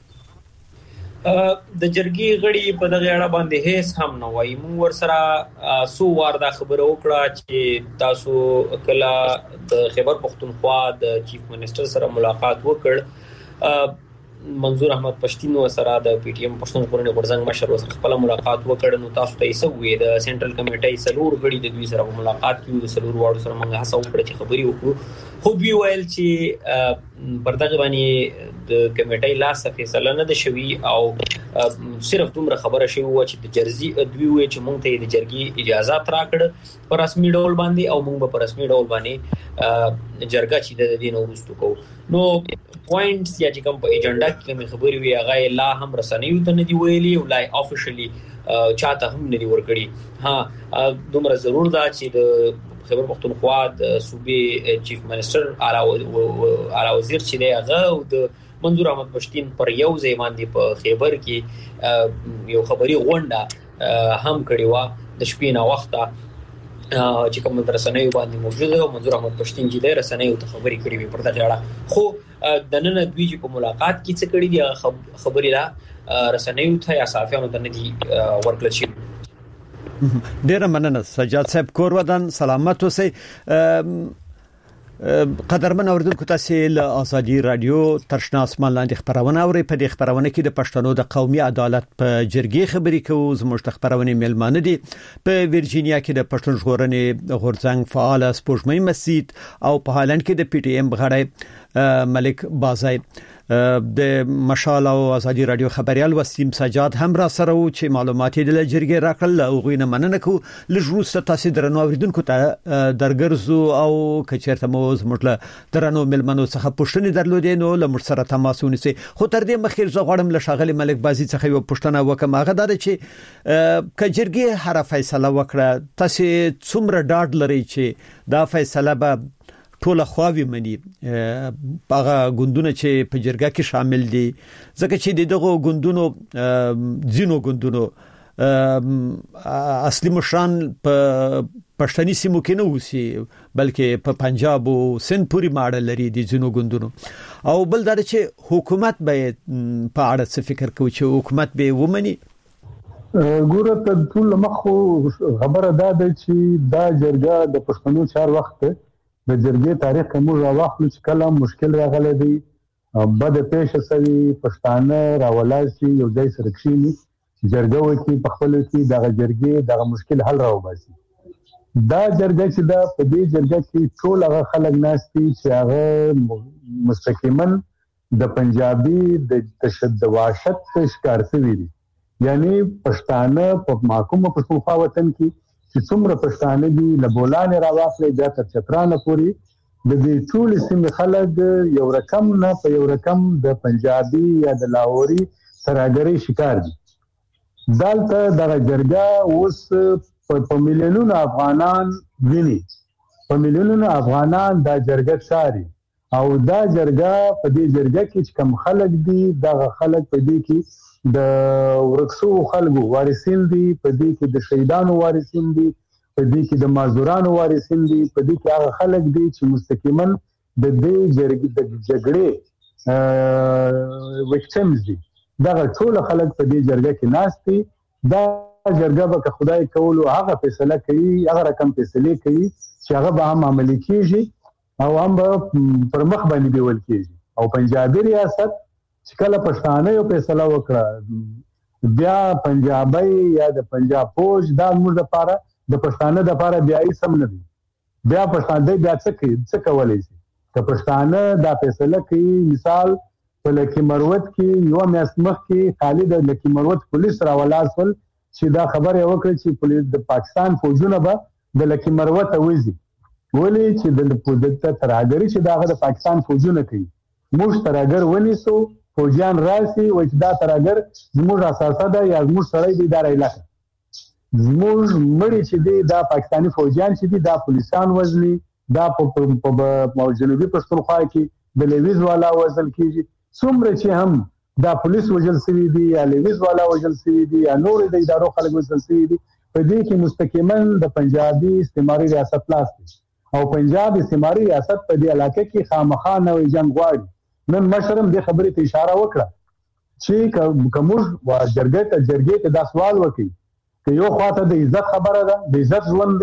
د جرګې غړي په دغه اړه باندې هیڅ هم نه وایي موږ ورسره سو وار دا خبره وکړه چې تاسو کله د خیبر پختونخوا د چیف منسٹر سره ملاقات وکړ منظور احمد پښتين سره د پی ټی ایم پښتون ژغورنې غورځنګ مشر سره خپل ملاقات وکړ نو تاسو ته یې سوې د سنټرل کمیټې سلور غړي د دوی سره ملاقات کیو د سلور واړو سره موږ هڅه وکړه چې خبري وکړو خو دوی ویل چې پردغه باندې د کمیټې لاس فیصله نه ده شوی او صرف دومره خبره شوی و چې د جرزي دوی وی چې مونږ ته د جرګي اجازه تراکړه پر رسمي ډول باندې او مونږ په رسمي ډول باندې جرګه چې د دین ورستو کو نو پوینټس یا چې کوم په ایجنډا کې کوم خبري وی هغه لا هم رسنیو ته نه دی ویلي او لا افیشلی چاته هم نه دی ورکړي ها دومره ضرور ده چې د خیبر پختونخوا د صوبې چیف منسٹر اعلی وزیر چې دی هغه او د منظور احمد پښتين پر یو ځای باندې په خیبر کې یو خبري غونډه هم کړې و د شپې نه وخته چې کوم رسنیو باندې موجوده او منظور احمد پښتين چې د رسنیو ته خبري کړې وي پر دغه اړه خو د نن دوی په ملاقات کې څه کړي دي خبري را رسنیو ته یا صحافیانو ته نه دي ورکړل شي ډیر مننه سجاد صاحب کور ودان سلامت اوسئ. قدرمن اوردونکو تاسو له ازادي رادیو ترشنا اسمان لاندې خبرونه اوري. په دې خبرونه کې د پښتنو د قومي عدالت په جرګې خبرې کوو. زموږ خبرونه میلمانه دي. په ورجینیا کې د پښتون ژغورنې غورځنګ فعال سپوږمۍ مسجد او په هالند کې د پی ټی ایم غړی ملک بازای د مشال او ازادي رادیو خبريال وسیم سجاد هم را سره و چې معلومات یې د جرګې راکړل او غوینه مننه کو. لږ تاسو درنو اوریدونکو ته درګرزو او کچرته مو زموږ درنو ملمنو څخه پوښتنې درلودې نو لمر سره تماس ونیسي. خو تر دې مخکې زه غواړم له شاغلي ملک بازي څخه یو پوښتنه وکم. هغه دا چې کجرګې هر فیصله وکړه تاسو څومره ډاډ لرئ چې دا فیصله به ټول خواوی مني هغه ګوندونه چې په جرګه کې شامل دي ځکه چې دغه ګوندونو ځینو ګوندونو اصلي مشران په پښتني سیمو کې نه وسی بلکې په پنجاب او سند پوری ماډل لري دي ځینو ګوندونو. او بل دا چې حکومت به په اړه څه فکر کوي چې حکومت به ومني. ګوره ته ټول مخو خبره ده چې دا جرګه د پښتنو 4 وخت د جرګې تاریخ کوم راوخلو چې کله مشکل راغلی دی بد پیش شوی پښتانه راولاسي یو ځای سره کښینی جرګه وکي په خپل کې د جرګې د مشکل حل راوباسي. دا جرګه چې دا په دې جرګه کې ټول هغه خلک ناشتي چې هغه مستقیما د پنجابي د تشدد وحشت شکار شوی دي. یعنی پښتانه په محکومه پښتونخوا وطن کې چې څومره پښتانه دي له بولان راوخلې د تر چترانه پوری د دې ټول سیمې خلک یو رقم نه په یو رقم د پنجابي یا د لاهوري ترهګرۍ شکار دي. دلته د جرګه اوس په میلیونونو افغانان ویني په میلیونونو افغانان د جرګه چاري او دا جرګه په دې جرګه کې چې کم خلک دي دغه خلک په دې کې د ورکسو خلکو وارثین دي په دې کې د شهیدانو وارثین دي په دې کې د مازورانو وارثین دي په دې کې هغه خلک دي چې مستقیما د دې جګړې وکټمز دي. دا ټول خلک په دې جرګه کې ناشتي. دا جرګه به خدای کول او هغه فیصله کوي هغه رقم فیصله کوي چې هغه به هم عملي کیږي او هم پر مخ باندې دیول کیږي. او پنجابي ریاست چې کله پښتانه یو فیصله وکړه بیا پنجابي یا د پنجاب فوج دا موږ لپاره د پښتانه لپاره بیا یې سم نه دي. بیا پښتانه بیا څه کولای شي که پښتانه دا فیصله کوي. مثال په لکی مروت کې یو میاشت مخکې خالد لکی مروت پولیس راولاسول چې دا خبره وکړه چې پولیس د پاکستان فوجونه به د لکی مروت وځي ولی چې د ترهګری چې دا د پاکستان فوجونه کوي موږ ترهګر ونیسو فوجیان راسي و چې دا ترهګر زموږ اساسه ده یا زموږ سړی دی دا علاقه زموږ مړي چې دی دا پاکستانی فوجیان چې دی دا پولیسان وزني دا په جنوبي پښتونخوا کې د لیویز والا وزل کیږي. څومره چې هم دا پولیس وجل سوي دي یا لیویز والا وجل سوي دي یا نور د ادارو خلک وجل سوي دي په دې کې مستقیما د پنجابي استعماري ریاست لاس دی او پنجاب استعماري ریاست په دې علاقه کې خامخا نوې جنگ غواړي. نن مشرم د خبرې ته اشاره وکړه چې کومه جرګې ته دا سوال وکړي چې یو خواته د عزت خبره ده د عزت ژوند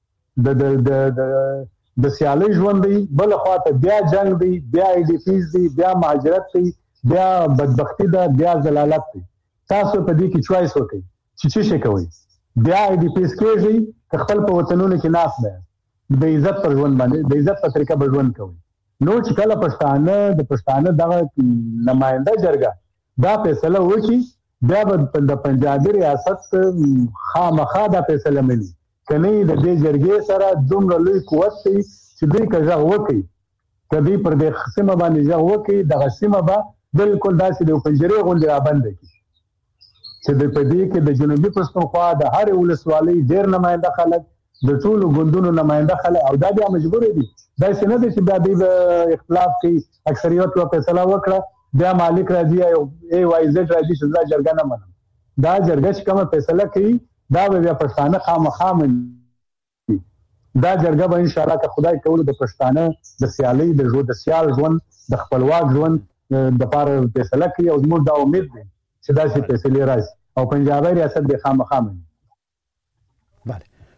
دی د سیالي ژوند دی بل خواته بیا جنگ دی بیا ای ډی پیز دی بیا مهاجرت دی بیا بدبختی ده بیا زلالت دی. تاسو په دې کې چوایس وکړئ چې څه شي کوي. بیا ای ډی پیز کېږي خپل په وطنونو کې ناس ده د عزت پر ژوند باندې د عزت په طریقه به ژوند کوي. نو چې کله پښتانه دغه نماینده جرګه دا فیصله وکړي بیا به د پنجابي ریاست خامخا دا فیصله مني کني د دې جرګې سره دومره لوی قوت دی چې دوی کژغ وکړي کدی پر دې سیمه باندې ژغ وکړي دغه سیمه به بالکل داسې د پنجرې غونډه رابند کی چې د پدې کې د جنوبي پښتونخوا د هر ولسوالۍ ډېر نماینده خلک د ټولو ګوندونو نماینده خلک او دا بیا مجبور دي دا څنګه دي چې بیا د اختلاف کې اکثریت په فیصله وکړه بیا مالک راځي او ای وای زد راځي چې دا جرګه نه منم. دا جرګه چې کومه فیصله کوي دا بیا پښتانه خامخا مني. دا جرګه به ان شاء الله که خدای کول د پښتانه د سیالي د سیال ژوند د خپلواک ژوند د لپاره فیصله کوي او موږ دا امید دي چې دا شي فیصله راځي او پنجابي ریاست د خامخا مني.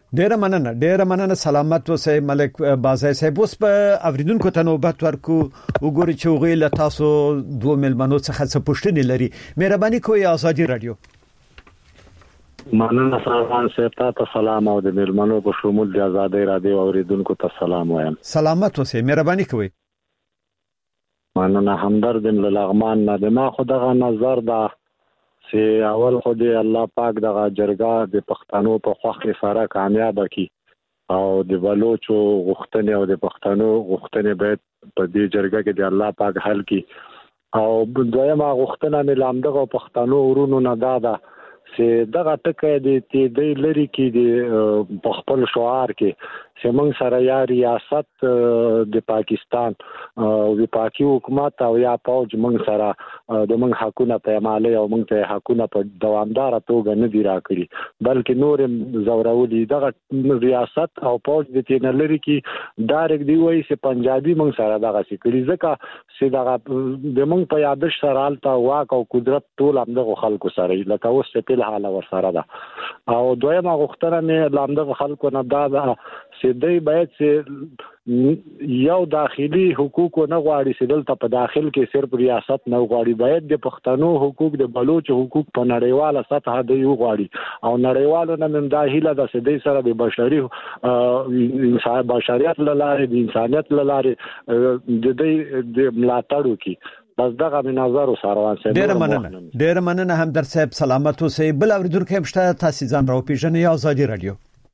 ډېر مننه سلامت اوسئ ملک بازای صاحب. اوس په اوریدونکو ته نوبت ورکو وګورئ چې هغه له تاسو دوه ملمنو څخه څه پوښتنې لري. مهرباني کوئ آزادي رادیو. مننه سلام صاحب ته سلام او د ملمنو په شمول د آزادي رادیو اوریدونکو ته سلام وایم. سلامت اوسئ مهرباني کوئ. مننه همدرد لغمان نه د ما خدغه نظر دا چې اول خو دی الله پاک دغه جرګه د پښتنو په خوخه سره کامیاب کی او د بلوچو غوښتنې او د پښتنو غوښتنې باید په دې جرګه کې د الله پاک حل کی او دویمه غوښتنه مې لامدغه پښتنو ورونو نه دادا چې دغه ټکه د لری کې د خپل شعار کې چې موږ سره یا ریاست د پاکستان او د پاکي حکومت او یا پوج موږ سره د موږ حقونه په عملي او موږ ته حقونه په دوامدار توګه نه دی راکړي بلکې نور زورولي دغه ریاست او پوج د تین لری کې ډایرک دی وایي چې پنجابي موږ سره دغه سکري ځکه چې دغه د موږ په یادش سره الته واک او قدرت ټول همدغه خلکو سره لکه اوس په حاله ور سره ده او دویمه غوښتنه مې لامدغه خلکو نه دا چې دوی باید چې یو داخلي حقوق نه غواړي چې دلته په داخل کې صرف ریاست نه غواړي باید د پښتنو حقوق د بلوچ حقوق په نړیواله سطح دی غواړي او نړیوالو نه من داخله د سدي سره د بشري انسان بشریت لاره د انسانيت لاره د دې ملاتړو کې بس دغه مناظر سروان سره ډېر مننه همدرد صاحب سلامت اوسئ. بل اوریدونکو مشته تاسو ځان راو پیژنئ آزادي رادیو.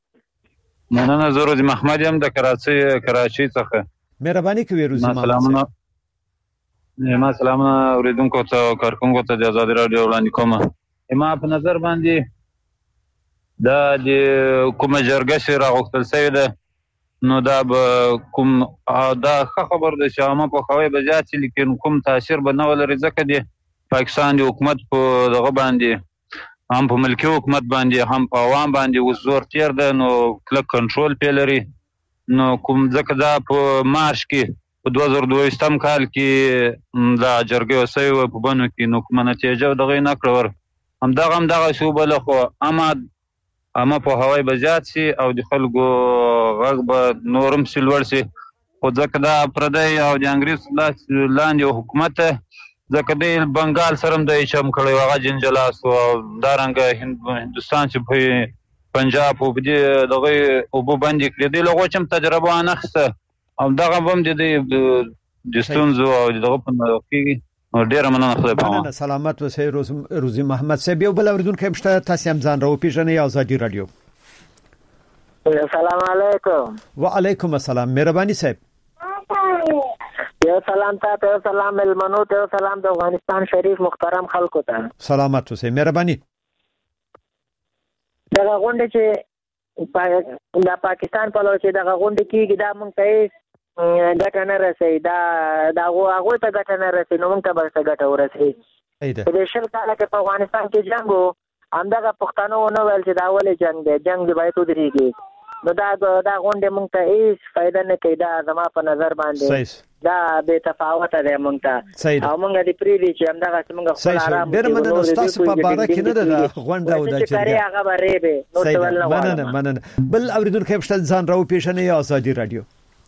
مننه زه روزي محمد یم د کراچۍ څخه. مهرباني کوئ روزي محمد. ما سلامونه اوریدونکو ته کارکونکو ته د آزادي رادیو وړاندې کوم. ما په نظر باندې دا د کومه جرګه سره راغوښتل شوی ده نو دا به کوم دا خبر ده چې عامه په خوي بجات لیکن کوم تاثیر به نه ولري ځکه د پاکستان د حکومت په دغه باندې هم په ملکی حکومت باندې هم په عوام باندې وزور تیر ده نو کلک کنټرول پیلري نو کوم ځکه دا په مارچ کې په 2022 کال کې دا جرګه وسوي په بنو کې نو کوم نتیجه دغه نه کړور هم دغه شوبه له خو اما په هواي بزیات سي او د خلکو غږ به نورم سلور سي خو ځکه دا پردی او د انګریز لاندې حکومت ځکه د بنگال سره د چم کړي واغه جنجلاس او دارنګ هندستان چې په پنجاب او د دغه او باندې کړي د لغو چم تجربه انخسته او دغه هم د ستونزو او دغه په کې ډیر مننه خدای په امان. سلامت اوسئ روزي محمد صاحب. یو بل اوریدونکو مشته تاسو هم ځان راو پیژنئ آزادي رادیو. السلام علیکم. وعلیکم السلام مهرباني صاحب. یو سلام ته سلام ملمنو ته سلام د افغانستان شریف محترم خلکو ته. سلامت اوسئ مهرباني. دا غونډه چې د پاکستان په لور چې دا غونډه کیږي دا مونږ ته ګټه نه رسي دا هغه ته ګټه نه رسي نو موږ ته به ګټه ورسي. په دې شل کاله کې په افغانستان کې جنگ وو همدغه پښتنو نو ویل چې دا ولې جنگ دی جنگ دی باید ودرېږي نو دا غونډه موږ ته هیڅ فائدہ نه کوي. دا زما په نظر باندې دا بے تفاوت دی موږ ته او موږ دې پریدي چې همدغه موږ خپل آرام ډېر مننه تاسو په باره کې نه ده غونډه او د جرګه هغه بره به مننه. بل اوریدونکو مشته ځان راو پیژنئ آزادي رادیو.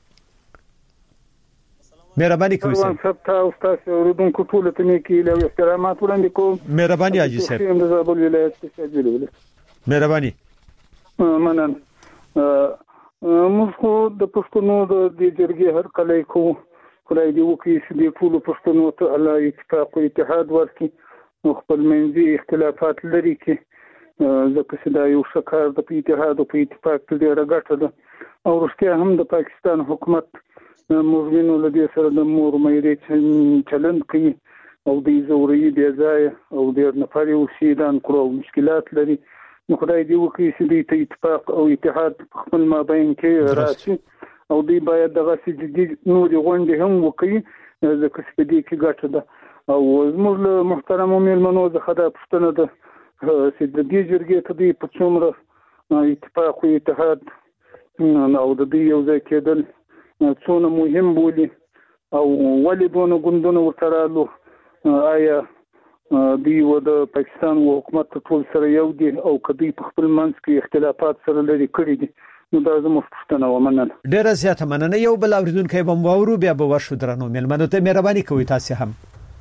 مهرباني کوئ صاحب تاسو اوریدونکو ټول ته نیکی له احترامات وړاندې کوم. مهرباني حاجی صاحب. د زابل ولایت څخه مهرباني. مننه. موږ خو د پښتنو د جرګې هر کله کوو خدای دې وکړي چې د ټول پښتنو ته الله اتفاق او اتحاد ورکړي خپل منځي اختلافات لري کې ځکه چې دا یو شکار د اتحاد او اتفاق ته ډېره ګټه ده او رښتیا هم د پاکستان حکومت مورمنو لدی سره د مور مېرې چلند کوي او د زوري دی ځای او د نفري وسیدان کړو مشکلات لري نو خدای دې وکړي چې د اتفاق او اتحاد خپل مابین کې راشي او دی باید دغه سجدي نور غونډې هم وکړي ځکه چې دې کې ګټه ده او زموږ محترم مېلمنو زه دا پوښتنه ده چې د دې جرګې ته دې په څومره اتفاق او اتحاد او د دې یو ځای کېدل څونه مهم بولي او ولې دونه ګوندونه ورته رالو آیا دی و د پاکستان او حکومت ټول سره یو دي او کدی په خپل منځ کې اختلافات سره لري کړی دي نو دا زموږ پښتنه ومننه ډیره زیاته مننه یو بل اوریدونکو به مورو بیا به ورشو درنو ملمنو ته مهرباني کوي تاسو هم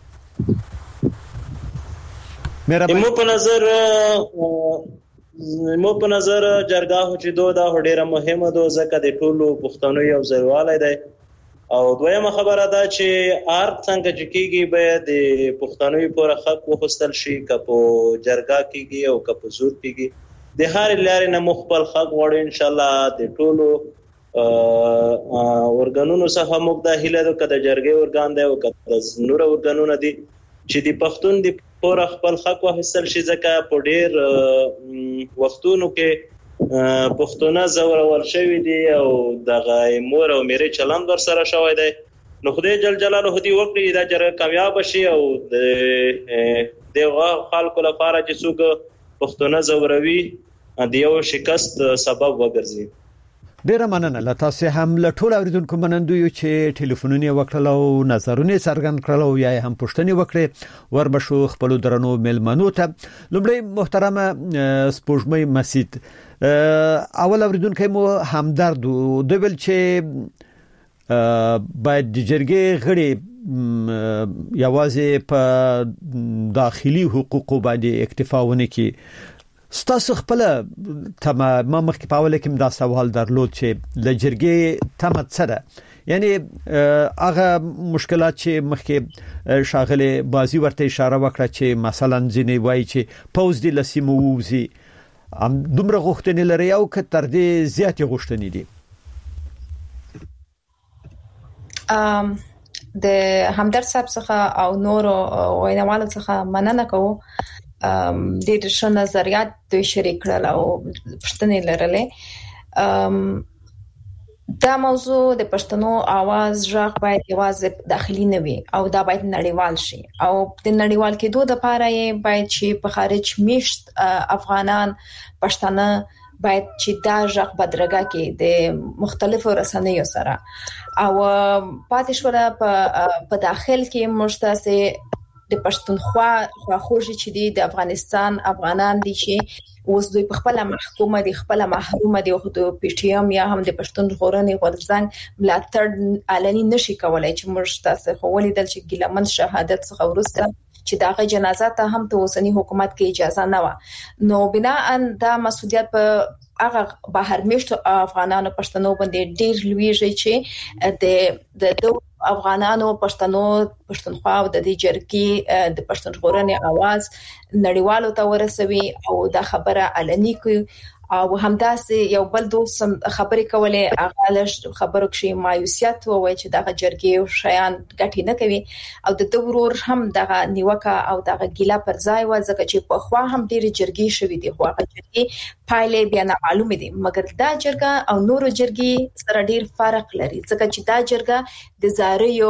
مو په نظر جرګه چې دا ډیره مهمه ده ځکه د ټولو پښتنو یو ځایواله ده او دویمه خبره ده چې هر څنګه چې کېږي باید د پښتنو لپاره حق وخصل شي کپو جرګه کېږي او کپو زور کېږي د هر لارې نه مخبل حق وړو ان شاء الله د ټولو ورګانونو څخه موږ د هیله د کده جرګې ورګان دی او کده نور ورګانونه دي چې د پښتون د لپاره خپل حق وخصل شي ځکه په ډیر وختونو کې پښتون زورول شوی دی او دغه مور او میرې چلند ور سره شوی دی نو خدای جل جلاله دې وکړي دا جرګه کامیاب شي او د خلکو لپاره چې څوک پښتون زوروي د یو شکست سبب وګرځي ډیره مننه له تاسو هم له ټول اوریدونکو منندو یو چې ټلیفونونه وکړل او نظرونه څرګند کړل او یا هم پوښتنه وکړه وربشو خپل درنو ملمنو ته لومړی محترمه سپوږمۍ مسید اول اوریدونکو مو همدرد دوی ول چې باید د جرګې غړي یوازې په داخلي حقوقو باندې اکتفا ونه کړي ستاسو خپل تمام مخکې په اول کې دا سوال درلود چې د جرګې تمت سره یعنی هغه مشکلات چې مخکې شاغله بازی ورته اشاره وکړه چې مثلا ځینې وایي چې پوز دی لسیمو وزي ام دومره غوښتنې لري او که تر دې زیاتې غوښتنې دي د همدرد صاحب څخه او نور ویناوالو څخه مننه کوم د دې ښه نظریات دوی شریک کړل او پښتنې لرلې دا موضوع د پښتنو आवाज ژغ باید یوازې داخلي نه وي او دا باید نړیوال شي او د نړیوال کېدو لپاره یې باید چې په خارج میشت افغانان پښتانه باید چې دا ژغ بدرګه کې د مختلفو رسنیو سره او پاتې په داخل کې مشتاسه د پښتونخوا خواخوږي چې د افغانستان افغانان دي چې اوس دوی په خپل محکومه دي خپل محرومه دي او د پی ټی ایم یا هم د پښتون ژغورنې غورځنګ ملاتړ علني نشي کولای چې موږ تاسو خو ولیدل چې ګیلمن شهادت څخه ورسته چې داغه جنازه ته هم ته اوسنی حکومت کې اجازه نه و نو بناء دا مسؤلیت په هغه بهر میشتو افغانانو پښتنو باندې ډیر لویږي چې د افغانانو پښتونخوا او د دې جرګې د پښتون ژغورنې आवाज نړیوالو ته ورسوي او دا خبره علني کوي او همداسې یو بل دوست خبرې کولې هغه له خبرو کې مایوسیت وای چې دا جرګې شیان ګټي نه کوي او د دورور هم دغه نیوکه او دغه ګیلا پر ځای و ځکه چې په خوا هم ډېری جرګې شوې دي خو هغه جرګې پایلې بیا نه معلومه دي مګر دا جرګه او نورو جرګې سره ډېر فرق لري ځکه چې دا جرګه د زاریو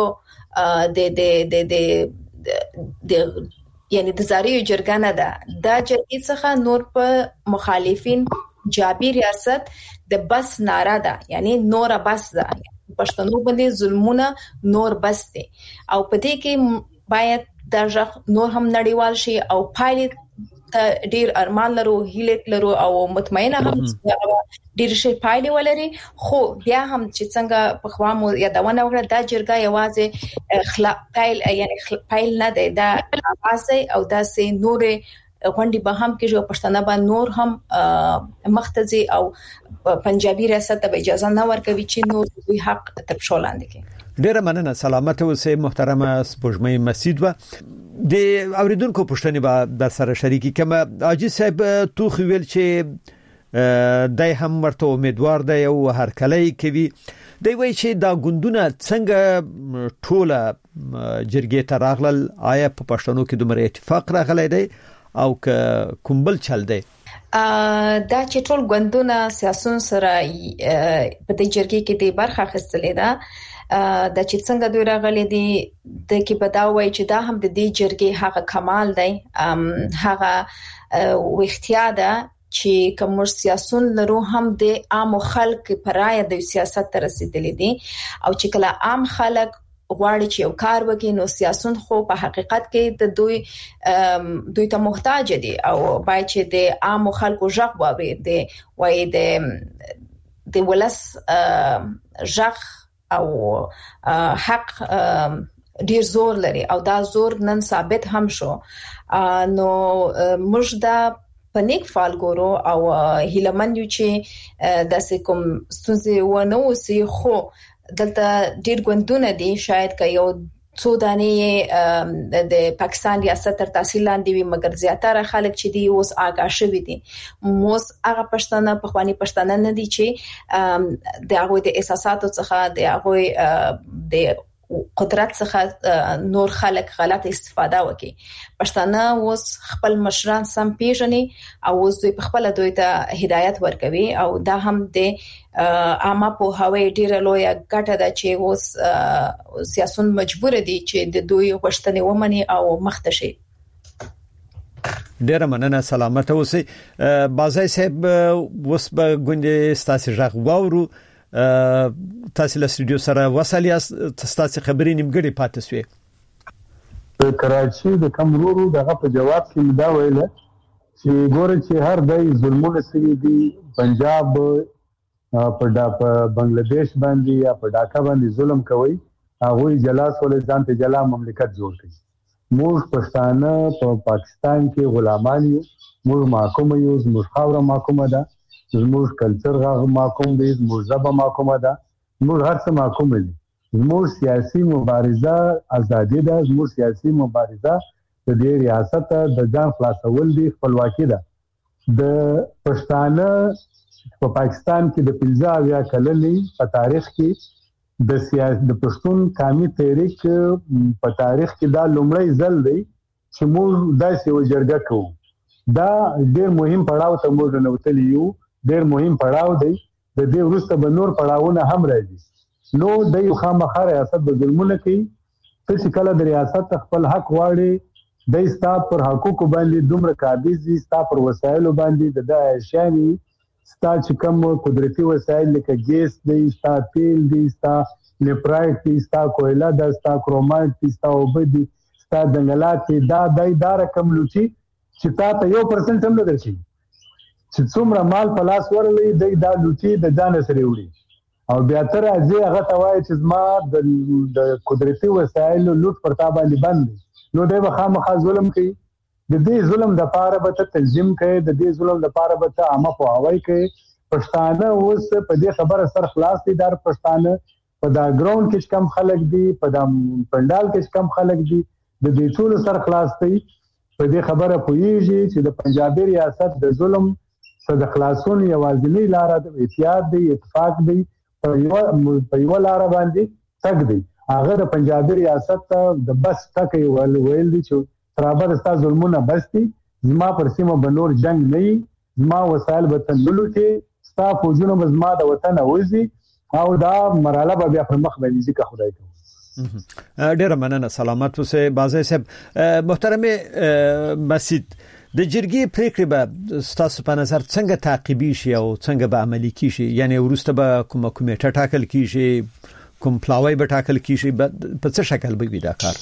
د یعنی د زاریو جرګه نه ده دا جرګې څخه نور په مخالفین جابر ریاست د بس ناره ده یعنی نور بس ده پښتنو باندې ظلمونه نور بس دي او په دې کې باید دا نور هم نړیوال شي او پایلې ډیر ارمان لرو هیله لرو او مطمئنه هم ډیر شي پایلې ولري خو بیا هم چې څنګه په خوامو یادونه وکړه دا جرګه یوازې پایل نه ده دا اوازه او دا سه نور غونډي به هم کې جو پښتانه باندې نور هم مختزي او پنجابي ریاست ته اجازه نه ورکوي چې نور دوی حق تر شولاند کې ډیره مننه سلامت اوسئ محترمه سپوږمۍ مسید و د اوریدونکو پښتنې به در سره شریکي کما اجي صاحب تو خویل چې دای هم ورته امیدوار دی او هر کله کوي دی وای چې دا ګوندونه څنګه ټوله جرګې ته راغلل آیا په پښتنو کې دومره اتفاق راغلی دی او کومبل چل دی دا چې ټول ګوندونه سیاسون سره په دې جرګې کې د برخه اخیستلې ده د چې څنګه دوی راغلي دي د کې بداوي چې دا هم د دې جرګې هغه کمال دی هغه وختیا ده چې کوم سیاسون لرو هم د عام خلک پرای د سیاست ته رسیدلې دي او چې کله عام خلک غواړي چې یو کار وکړي نو سیاسون خو په حقیقت کې د دوی ته محتاج دي او باید چې د عام خلکو ژغ واوري د ولس ژغ او حق ډیر زور لري او دا زور نن ثابت هم شو نو موږ دا پنیک فال ګورو او هیلمن یو چې د کوم ستونزې ونه وسی خو دلته ډیر ګوندونه دي شاید که یو څو دانې د پاکستان ریاست تر تحصیل لاندې وي مګر زیاتره خلک چې دي اوس آگاه شوي دي موس هغه پښتانه په خواني پښتانه نه دي چې د هغه د احساساتو څخه د هغه د قدرت څخه نور خلک غلط استفاده وکړي پښتانه اوس خپل مشران سم پیژني او اوس دوی په خپل دوی ته هدایت ورکوي او دا هم د عامه په هوی ډیره لوی ګټه ده چې اوس سیاسون مجبور دي چې د دوی غوښتنې ومني او مخته شي ډیره مننه سلامت اوسئ بازای صاحب اوس به ګوندې ستاسو ژغ واورو تاسو له سټوډیو سره وصل یاست تاسو خبرې نیمګړې پاتې شوې کراچي د کمرورو دغه په جواب کې مدا ویل چې ګوره چې هر دای ظلمونه سوي دي پنجاب په بنگلاديش باندې یا په ډاکا باندې ظلم کوي هغه جلاس ولې ځان ته جلا مملکت جوړ کړي موږ پښتانه په پاکستان کې غلامان یو موږ محکوم یو موږ خاور محکوم ده زموږ کلچر غو محکوم دي زموږ ژبه محکوم ده موږ هر څه محکوم دي زموږ سیاسي مبارزه ازادي ده زموږ سیاسي مبارزه د دې ریاست د ځان خلاصول دي خپلواکي ده د پښتانه په پاکستان کې د 15 کلنې په تاریخ کې د پښتون قومي تحریک په تاریخ کې دا لومړی ځل دی چې موږ داسې وجرګه کوو دا ډېر مهم پړاو ته موږ نوتلی یو ډېر مهم پړاو دی د دې وروسته به نور پړاوونه هم راځي نو د یو خامخا ریاست د ظلمونه کوي چې کله د ریاست خپل حق واړي د ستا پر حقوق باندې دومره قابض دي ستا پر وسایل باندې د شامي ستا چې کوم قدرتي وسایل لکه ګیس دی ستا تیل دی ستا لیپرایټ دی ستا کویلا دی ستا کرومایټ دی ستا اوبدي ستا دنګلات دا رقم لوټي چې تا ته 1% هم نه درشي چې څومره مال په لاس ورلې دا لوټي د ځان سره وړي او بیا تر ازي هغه توای چې ما د قدرتي وسایل لوټ پر تا باندې باندې نو د خامخا ظلم کوي د دې ظلم د پاره به تنظیم کوي د دې ظلم د پاره به عامه په هواي کوي پښتانه اوس په دې خبره سر خلاص دي در پښتانه په دا ګراوند کې کم خلک دي په دا پندال کې کم خلک دي د دې ټول سر خلاص دي په دې خبره پويږي چې د پنجابي ریاست د ظلم څخه د خلاصون یوازینی لار د اتحاد دی اتفاق دی په یو لار باندې تګ دی هغه د پنجابي ریاست د بس تکي ویل دي چې ترابر استا ظلمونه بستی زما پر سیمه بنور جنگ نه زما وسایل به تنلوټي ستا فوجونه زما د وطن اوزي او دا مرحله به بیا پر مخ باندې ځکه خدای ته ډیر مننه سلامت اوسه بازای صاحب محترم مسجد د جرګې پریکړه به ستاسو په نظر څنګه تعقیبي شي او څنګه به عملی کیږي یعنی ورسته به کومه کمیټه ټاکل کیږي کوم پلاوی به ټاکل کیږي په څه شکل به وي دا کار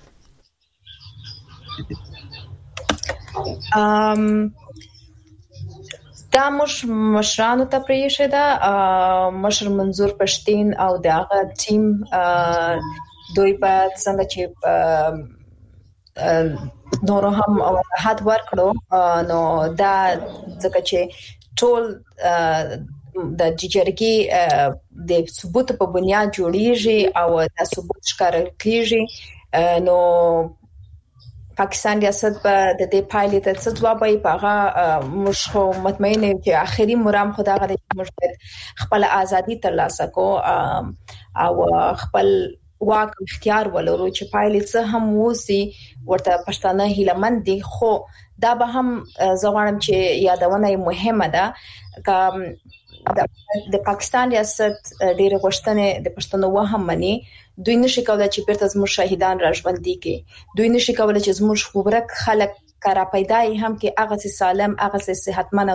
دا مشرانو ته پریښه دا مشر منظور پښتين او دغه ټیم دوی په څنګه چې نور هم حد ورکړو نو دا ځکه چې ټول د جرګې د ثبوت په بنیاد جوړیږي او د ثبوت ښکار کیږي نو پاکستان ریاست په د دې پایلې ته څه ځواب یې پاغه مش مطمئن یم چې اخري مرام خدای غوښتل چې خپل ازادي ترلاسه کو او خپل واک اختیار ولرو چې پایلې څه هم وسی ورته پښتانه هیلمن دي خو دا به هم زغړم چې یادونه مهمه ده د پاکستان ریاست ډېر غوښتنې د پښتنو وهم مني دوی نشي کولای چې پرته زموږ شهیدان راژوندي کړي دوی نشي کولای چې زموږ خبرک خلک کارا پیدای هم کې هغه سالم هغه صحتمن او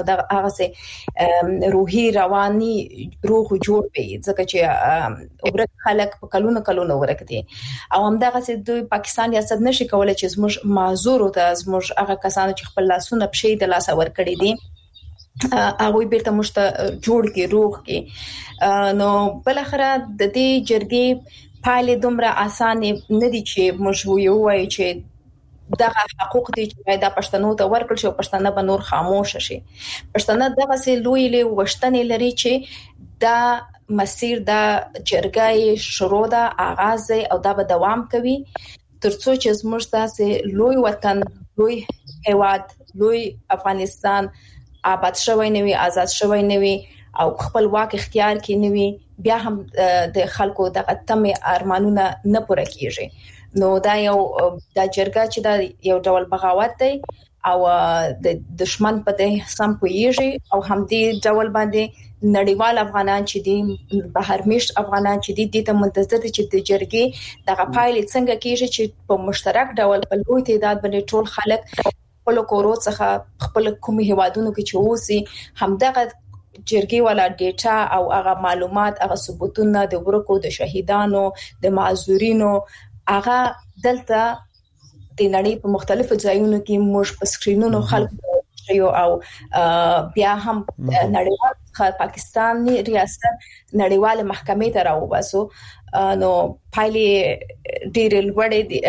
هغه روحي رواني روغ جوړ وي ځکه چې ورک خلک په کلونو ورکدي او همدغه دوی پاکستان ریاست نشي کولای چې زموږ معذور او زموږ هغه کسان چې خپل لاسونه په د لاس ور کړی دي هغه بیرته مشته جوړ کې روغ کې نو بل اخره د دې جرګې پایله دومره اسانه نه دي چې موږ یو وایو چې دغه حقوق دي چې دا پښتنو ته ورکړل شي او پښتانه به نور خاموش شي پښتنه دغه سي لوی وشتنې لري چې دا مسیر دا جرګای شروع ده آغاز او دا به دوام کوي ترڅو چې زموږ تاسو لوی وطن لوی هیواد لوی افغانستان آباد شوی نوي آزاد شوی نوي او خپل واک اختیار کې نوي بیا هم د خلکو د تمه ارمانونه نه پوره کیږي نو دا یو د جرګه چې دا یو ډول بغاوت دی او د دشمن په دې سم پویږي او هم دې ډول باندې نړیوال افغانان چې دي بهرمش افغانان چې دي ته منتظر دي چې د جرګې دغه پایلې څنګه کیږي چې په مشترک ډول په لوی تعداد باندې ټول خلک خپل کورو څخه خپل کومي هوادونو کې چې اوسي همدغه جرګي والا ډیټا او هغه معلومات هغه ثبوتونه د ورکو د شهیدانو د معذورینو هغه دلته د نړۍ په مختلفو ځایونو کې موږ په سکرینونو خلک شيو او بیا هم نړیوال پاکستاني ریاست نړیوال محکمې ته راوباسو نو پایلې ډېر لوړې دي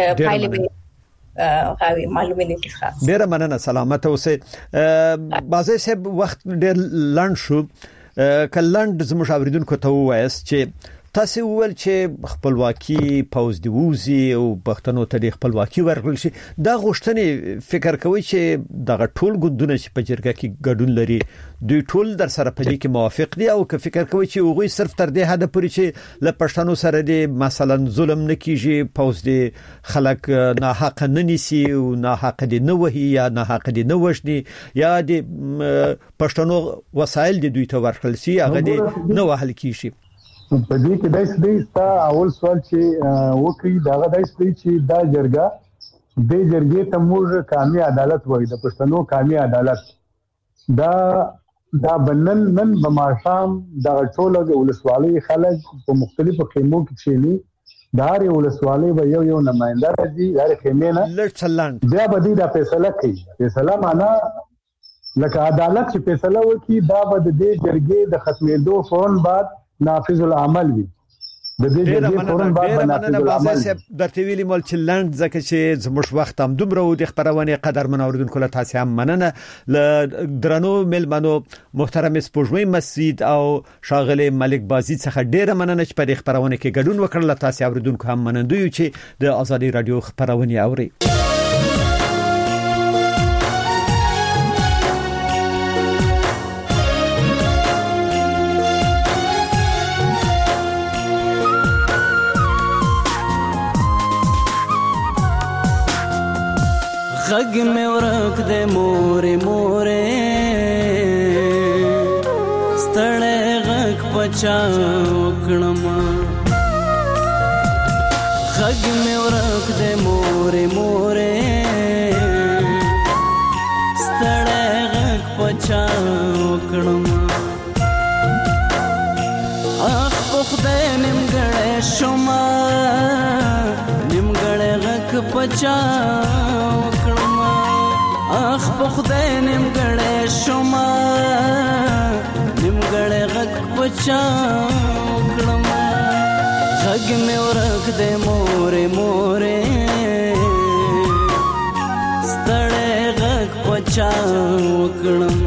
پایلې غوي معلومات دي خاص ډېر مننه سلامت اوسه بازه سب وخت ډېر لاند شو کلند زموږ اوریدونکو ته وایس چې تاسو ول چې خپلواکي پوز دی ووزي او پښتنو ته خپلواکي ورکړل شي دا غوښتنې فکر کوي چې دغه ټول ګوندونه چې په جرګه کې ګډون لري دوی ټول در سره په دې کې موافق دي او که فکر کوي چې هغوی صرف تر دې حد پورې چې ل پښتنو سره دي مثلا ظلم نه کیږي پوز دی خلک نه حق نه نيسي او نه حق دي نه وهي یا نه حق دي نه وښني یا دي پښتنو وسایل دي دوی ته ورکړل شي هغه دي نه وهل کیږي په دې کې دایس دی تا اول سوال چې وکړي دا دایس دی چې دا جرګه د جرګې ته موږ قانوني عدالت وایي د پښتنو قانوني عدالت دا بنن بماشام دا ټول د ولسوالۍ خلک په مختلفو خیمو کې چيني دا ری ولسوالۍ به یو نمائنده راځي دا خیمه نه لړچلند بیا به دا فیصله کوي فیصله معنا لکه عدالت چې فیصله وکړي دا به د جرګې د ختمېدو فورن بعد نافذ العمل وي د دې جرګې فورن بعد نافذ العمل درته ویلي مول چې لاند ځکه چې زموږ وخت هم دومره و د خبرونه قدر منوردونکو له تاسو هم مننه ل درنو ملمنو محترم سپوږمۍ مسجد او شاغله ملک بازی څخه ډیره مننه چې په دې خبرونه کې ګډون وکړل تاسو اوریدونکو هم منندوی چې د ازادي رادیو خبرونه اوري غږ مې ورک دې مورې ستړې غږ پچا وکړم غږ مې ورک دې مورې ستړې غږ پچا وکړم اخ په خدای نیمګړې شوما نیمګړې غږ پچا اخ په خدای نیمګړې شوما نیمګړې غږ پچا کړم غږ مې ورک دې مورې ستړې غږ پچا کړم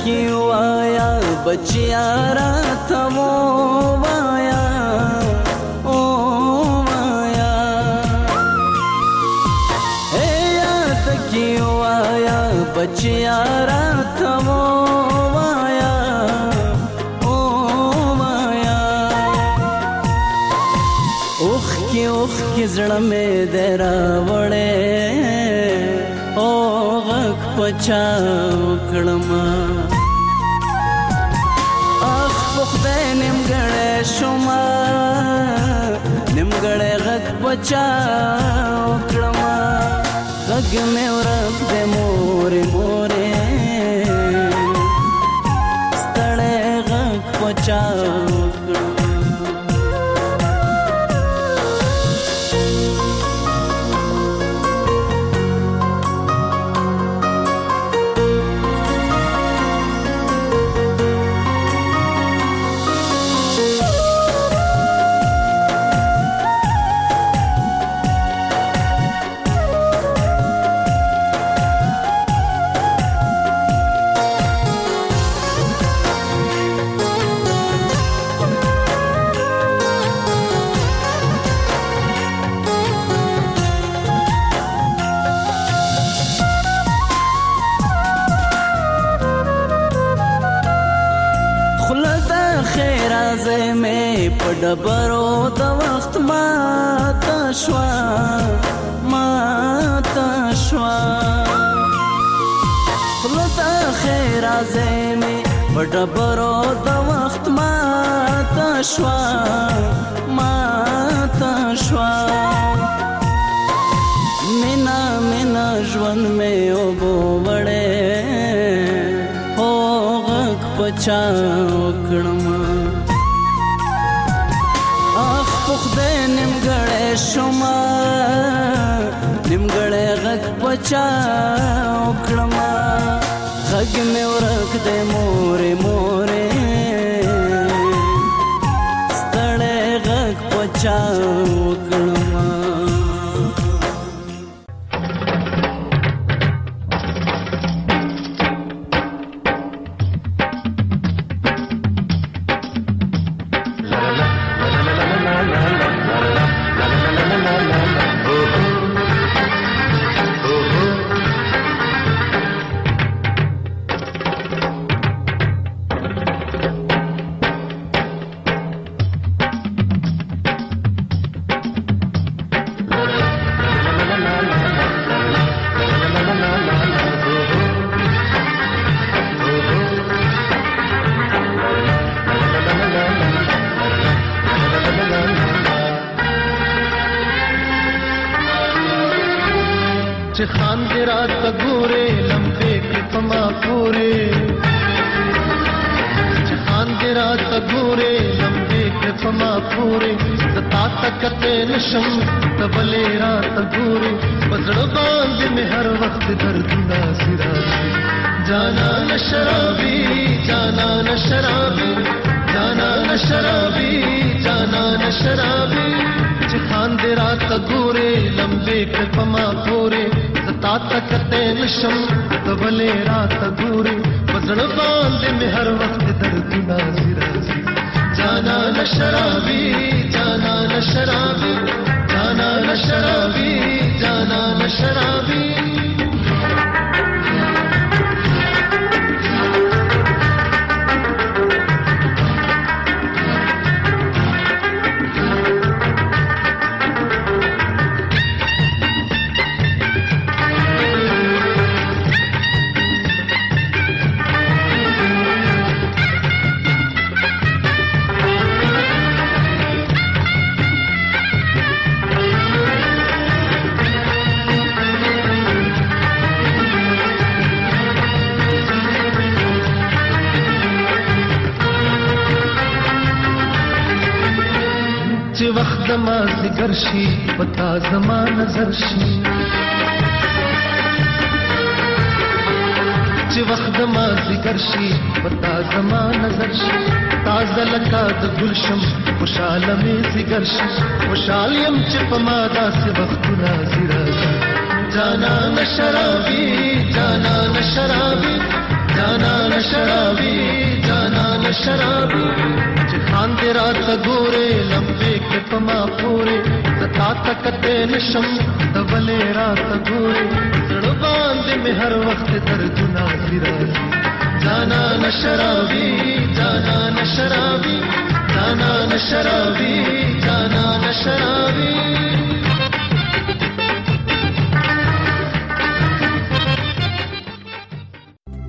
تکی وایا بچیا را تمو وایا او وایا اے یا تکی وایا بچیا را تمو وایا او وایا اوخ کی زړه مې درا وړې او غک پچاو کړما اخ خدای نیمګړې شوما نیمګړې غک پچاو کړما غږ مې ورک دې مورې مورې ستړې غک پچاو ډبرو د وخت ماته شوا خلطه خیر ازمه په ډبرو د وخت ماته شوا مینا ژوند مې وبو وړې او غک پچاو کړما خدای نیمګړې شوما نیمګړې غک پچاو کړما غږ مې ورک دې مورې مورې ستړې غک پچاو کړما ذکر شي پتا زما نظر شي چې وخت ما ذکر شي پتا زما نظر شي تازه لکه د ګلشم خوشاله می ذکر شي خوشال يم چې په ما داسې وختونه زیرا جانا نشرابي جانا نشرابي جانا نشرابي شرابي چې خان دې راته ګوره لمبه کې پما پوره زتا تکته نشم دبلې راته ګوره زړه باندې مې هر وخت دردونه زیرا جانا نشرابي جانا نشرابي جانا نشرابي جانا نشرابي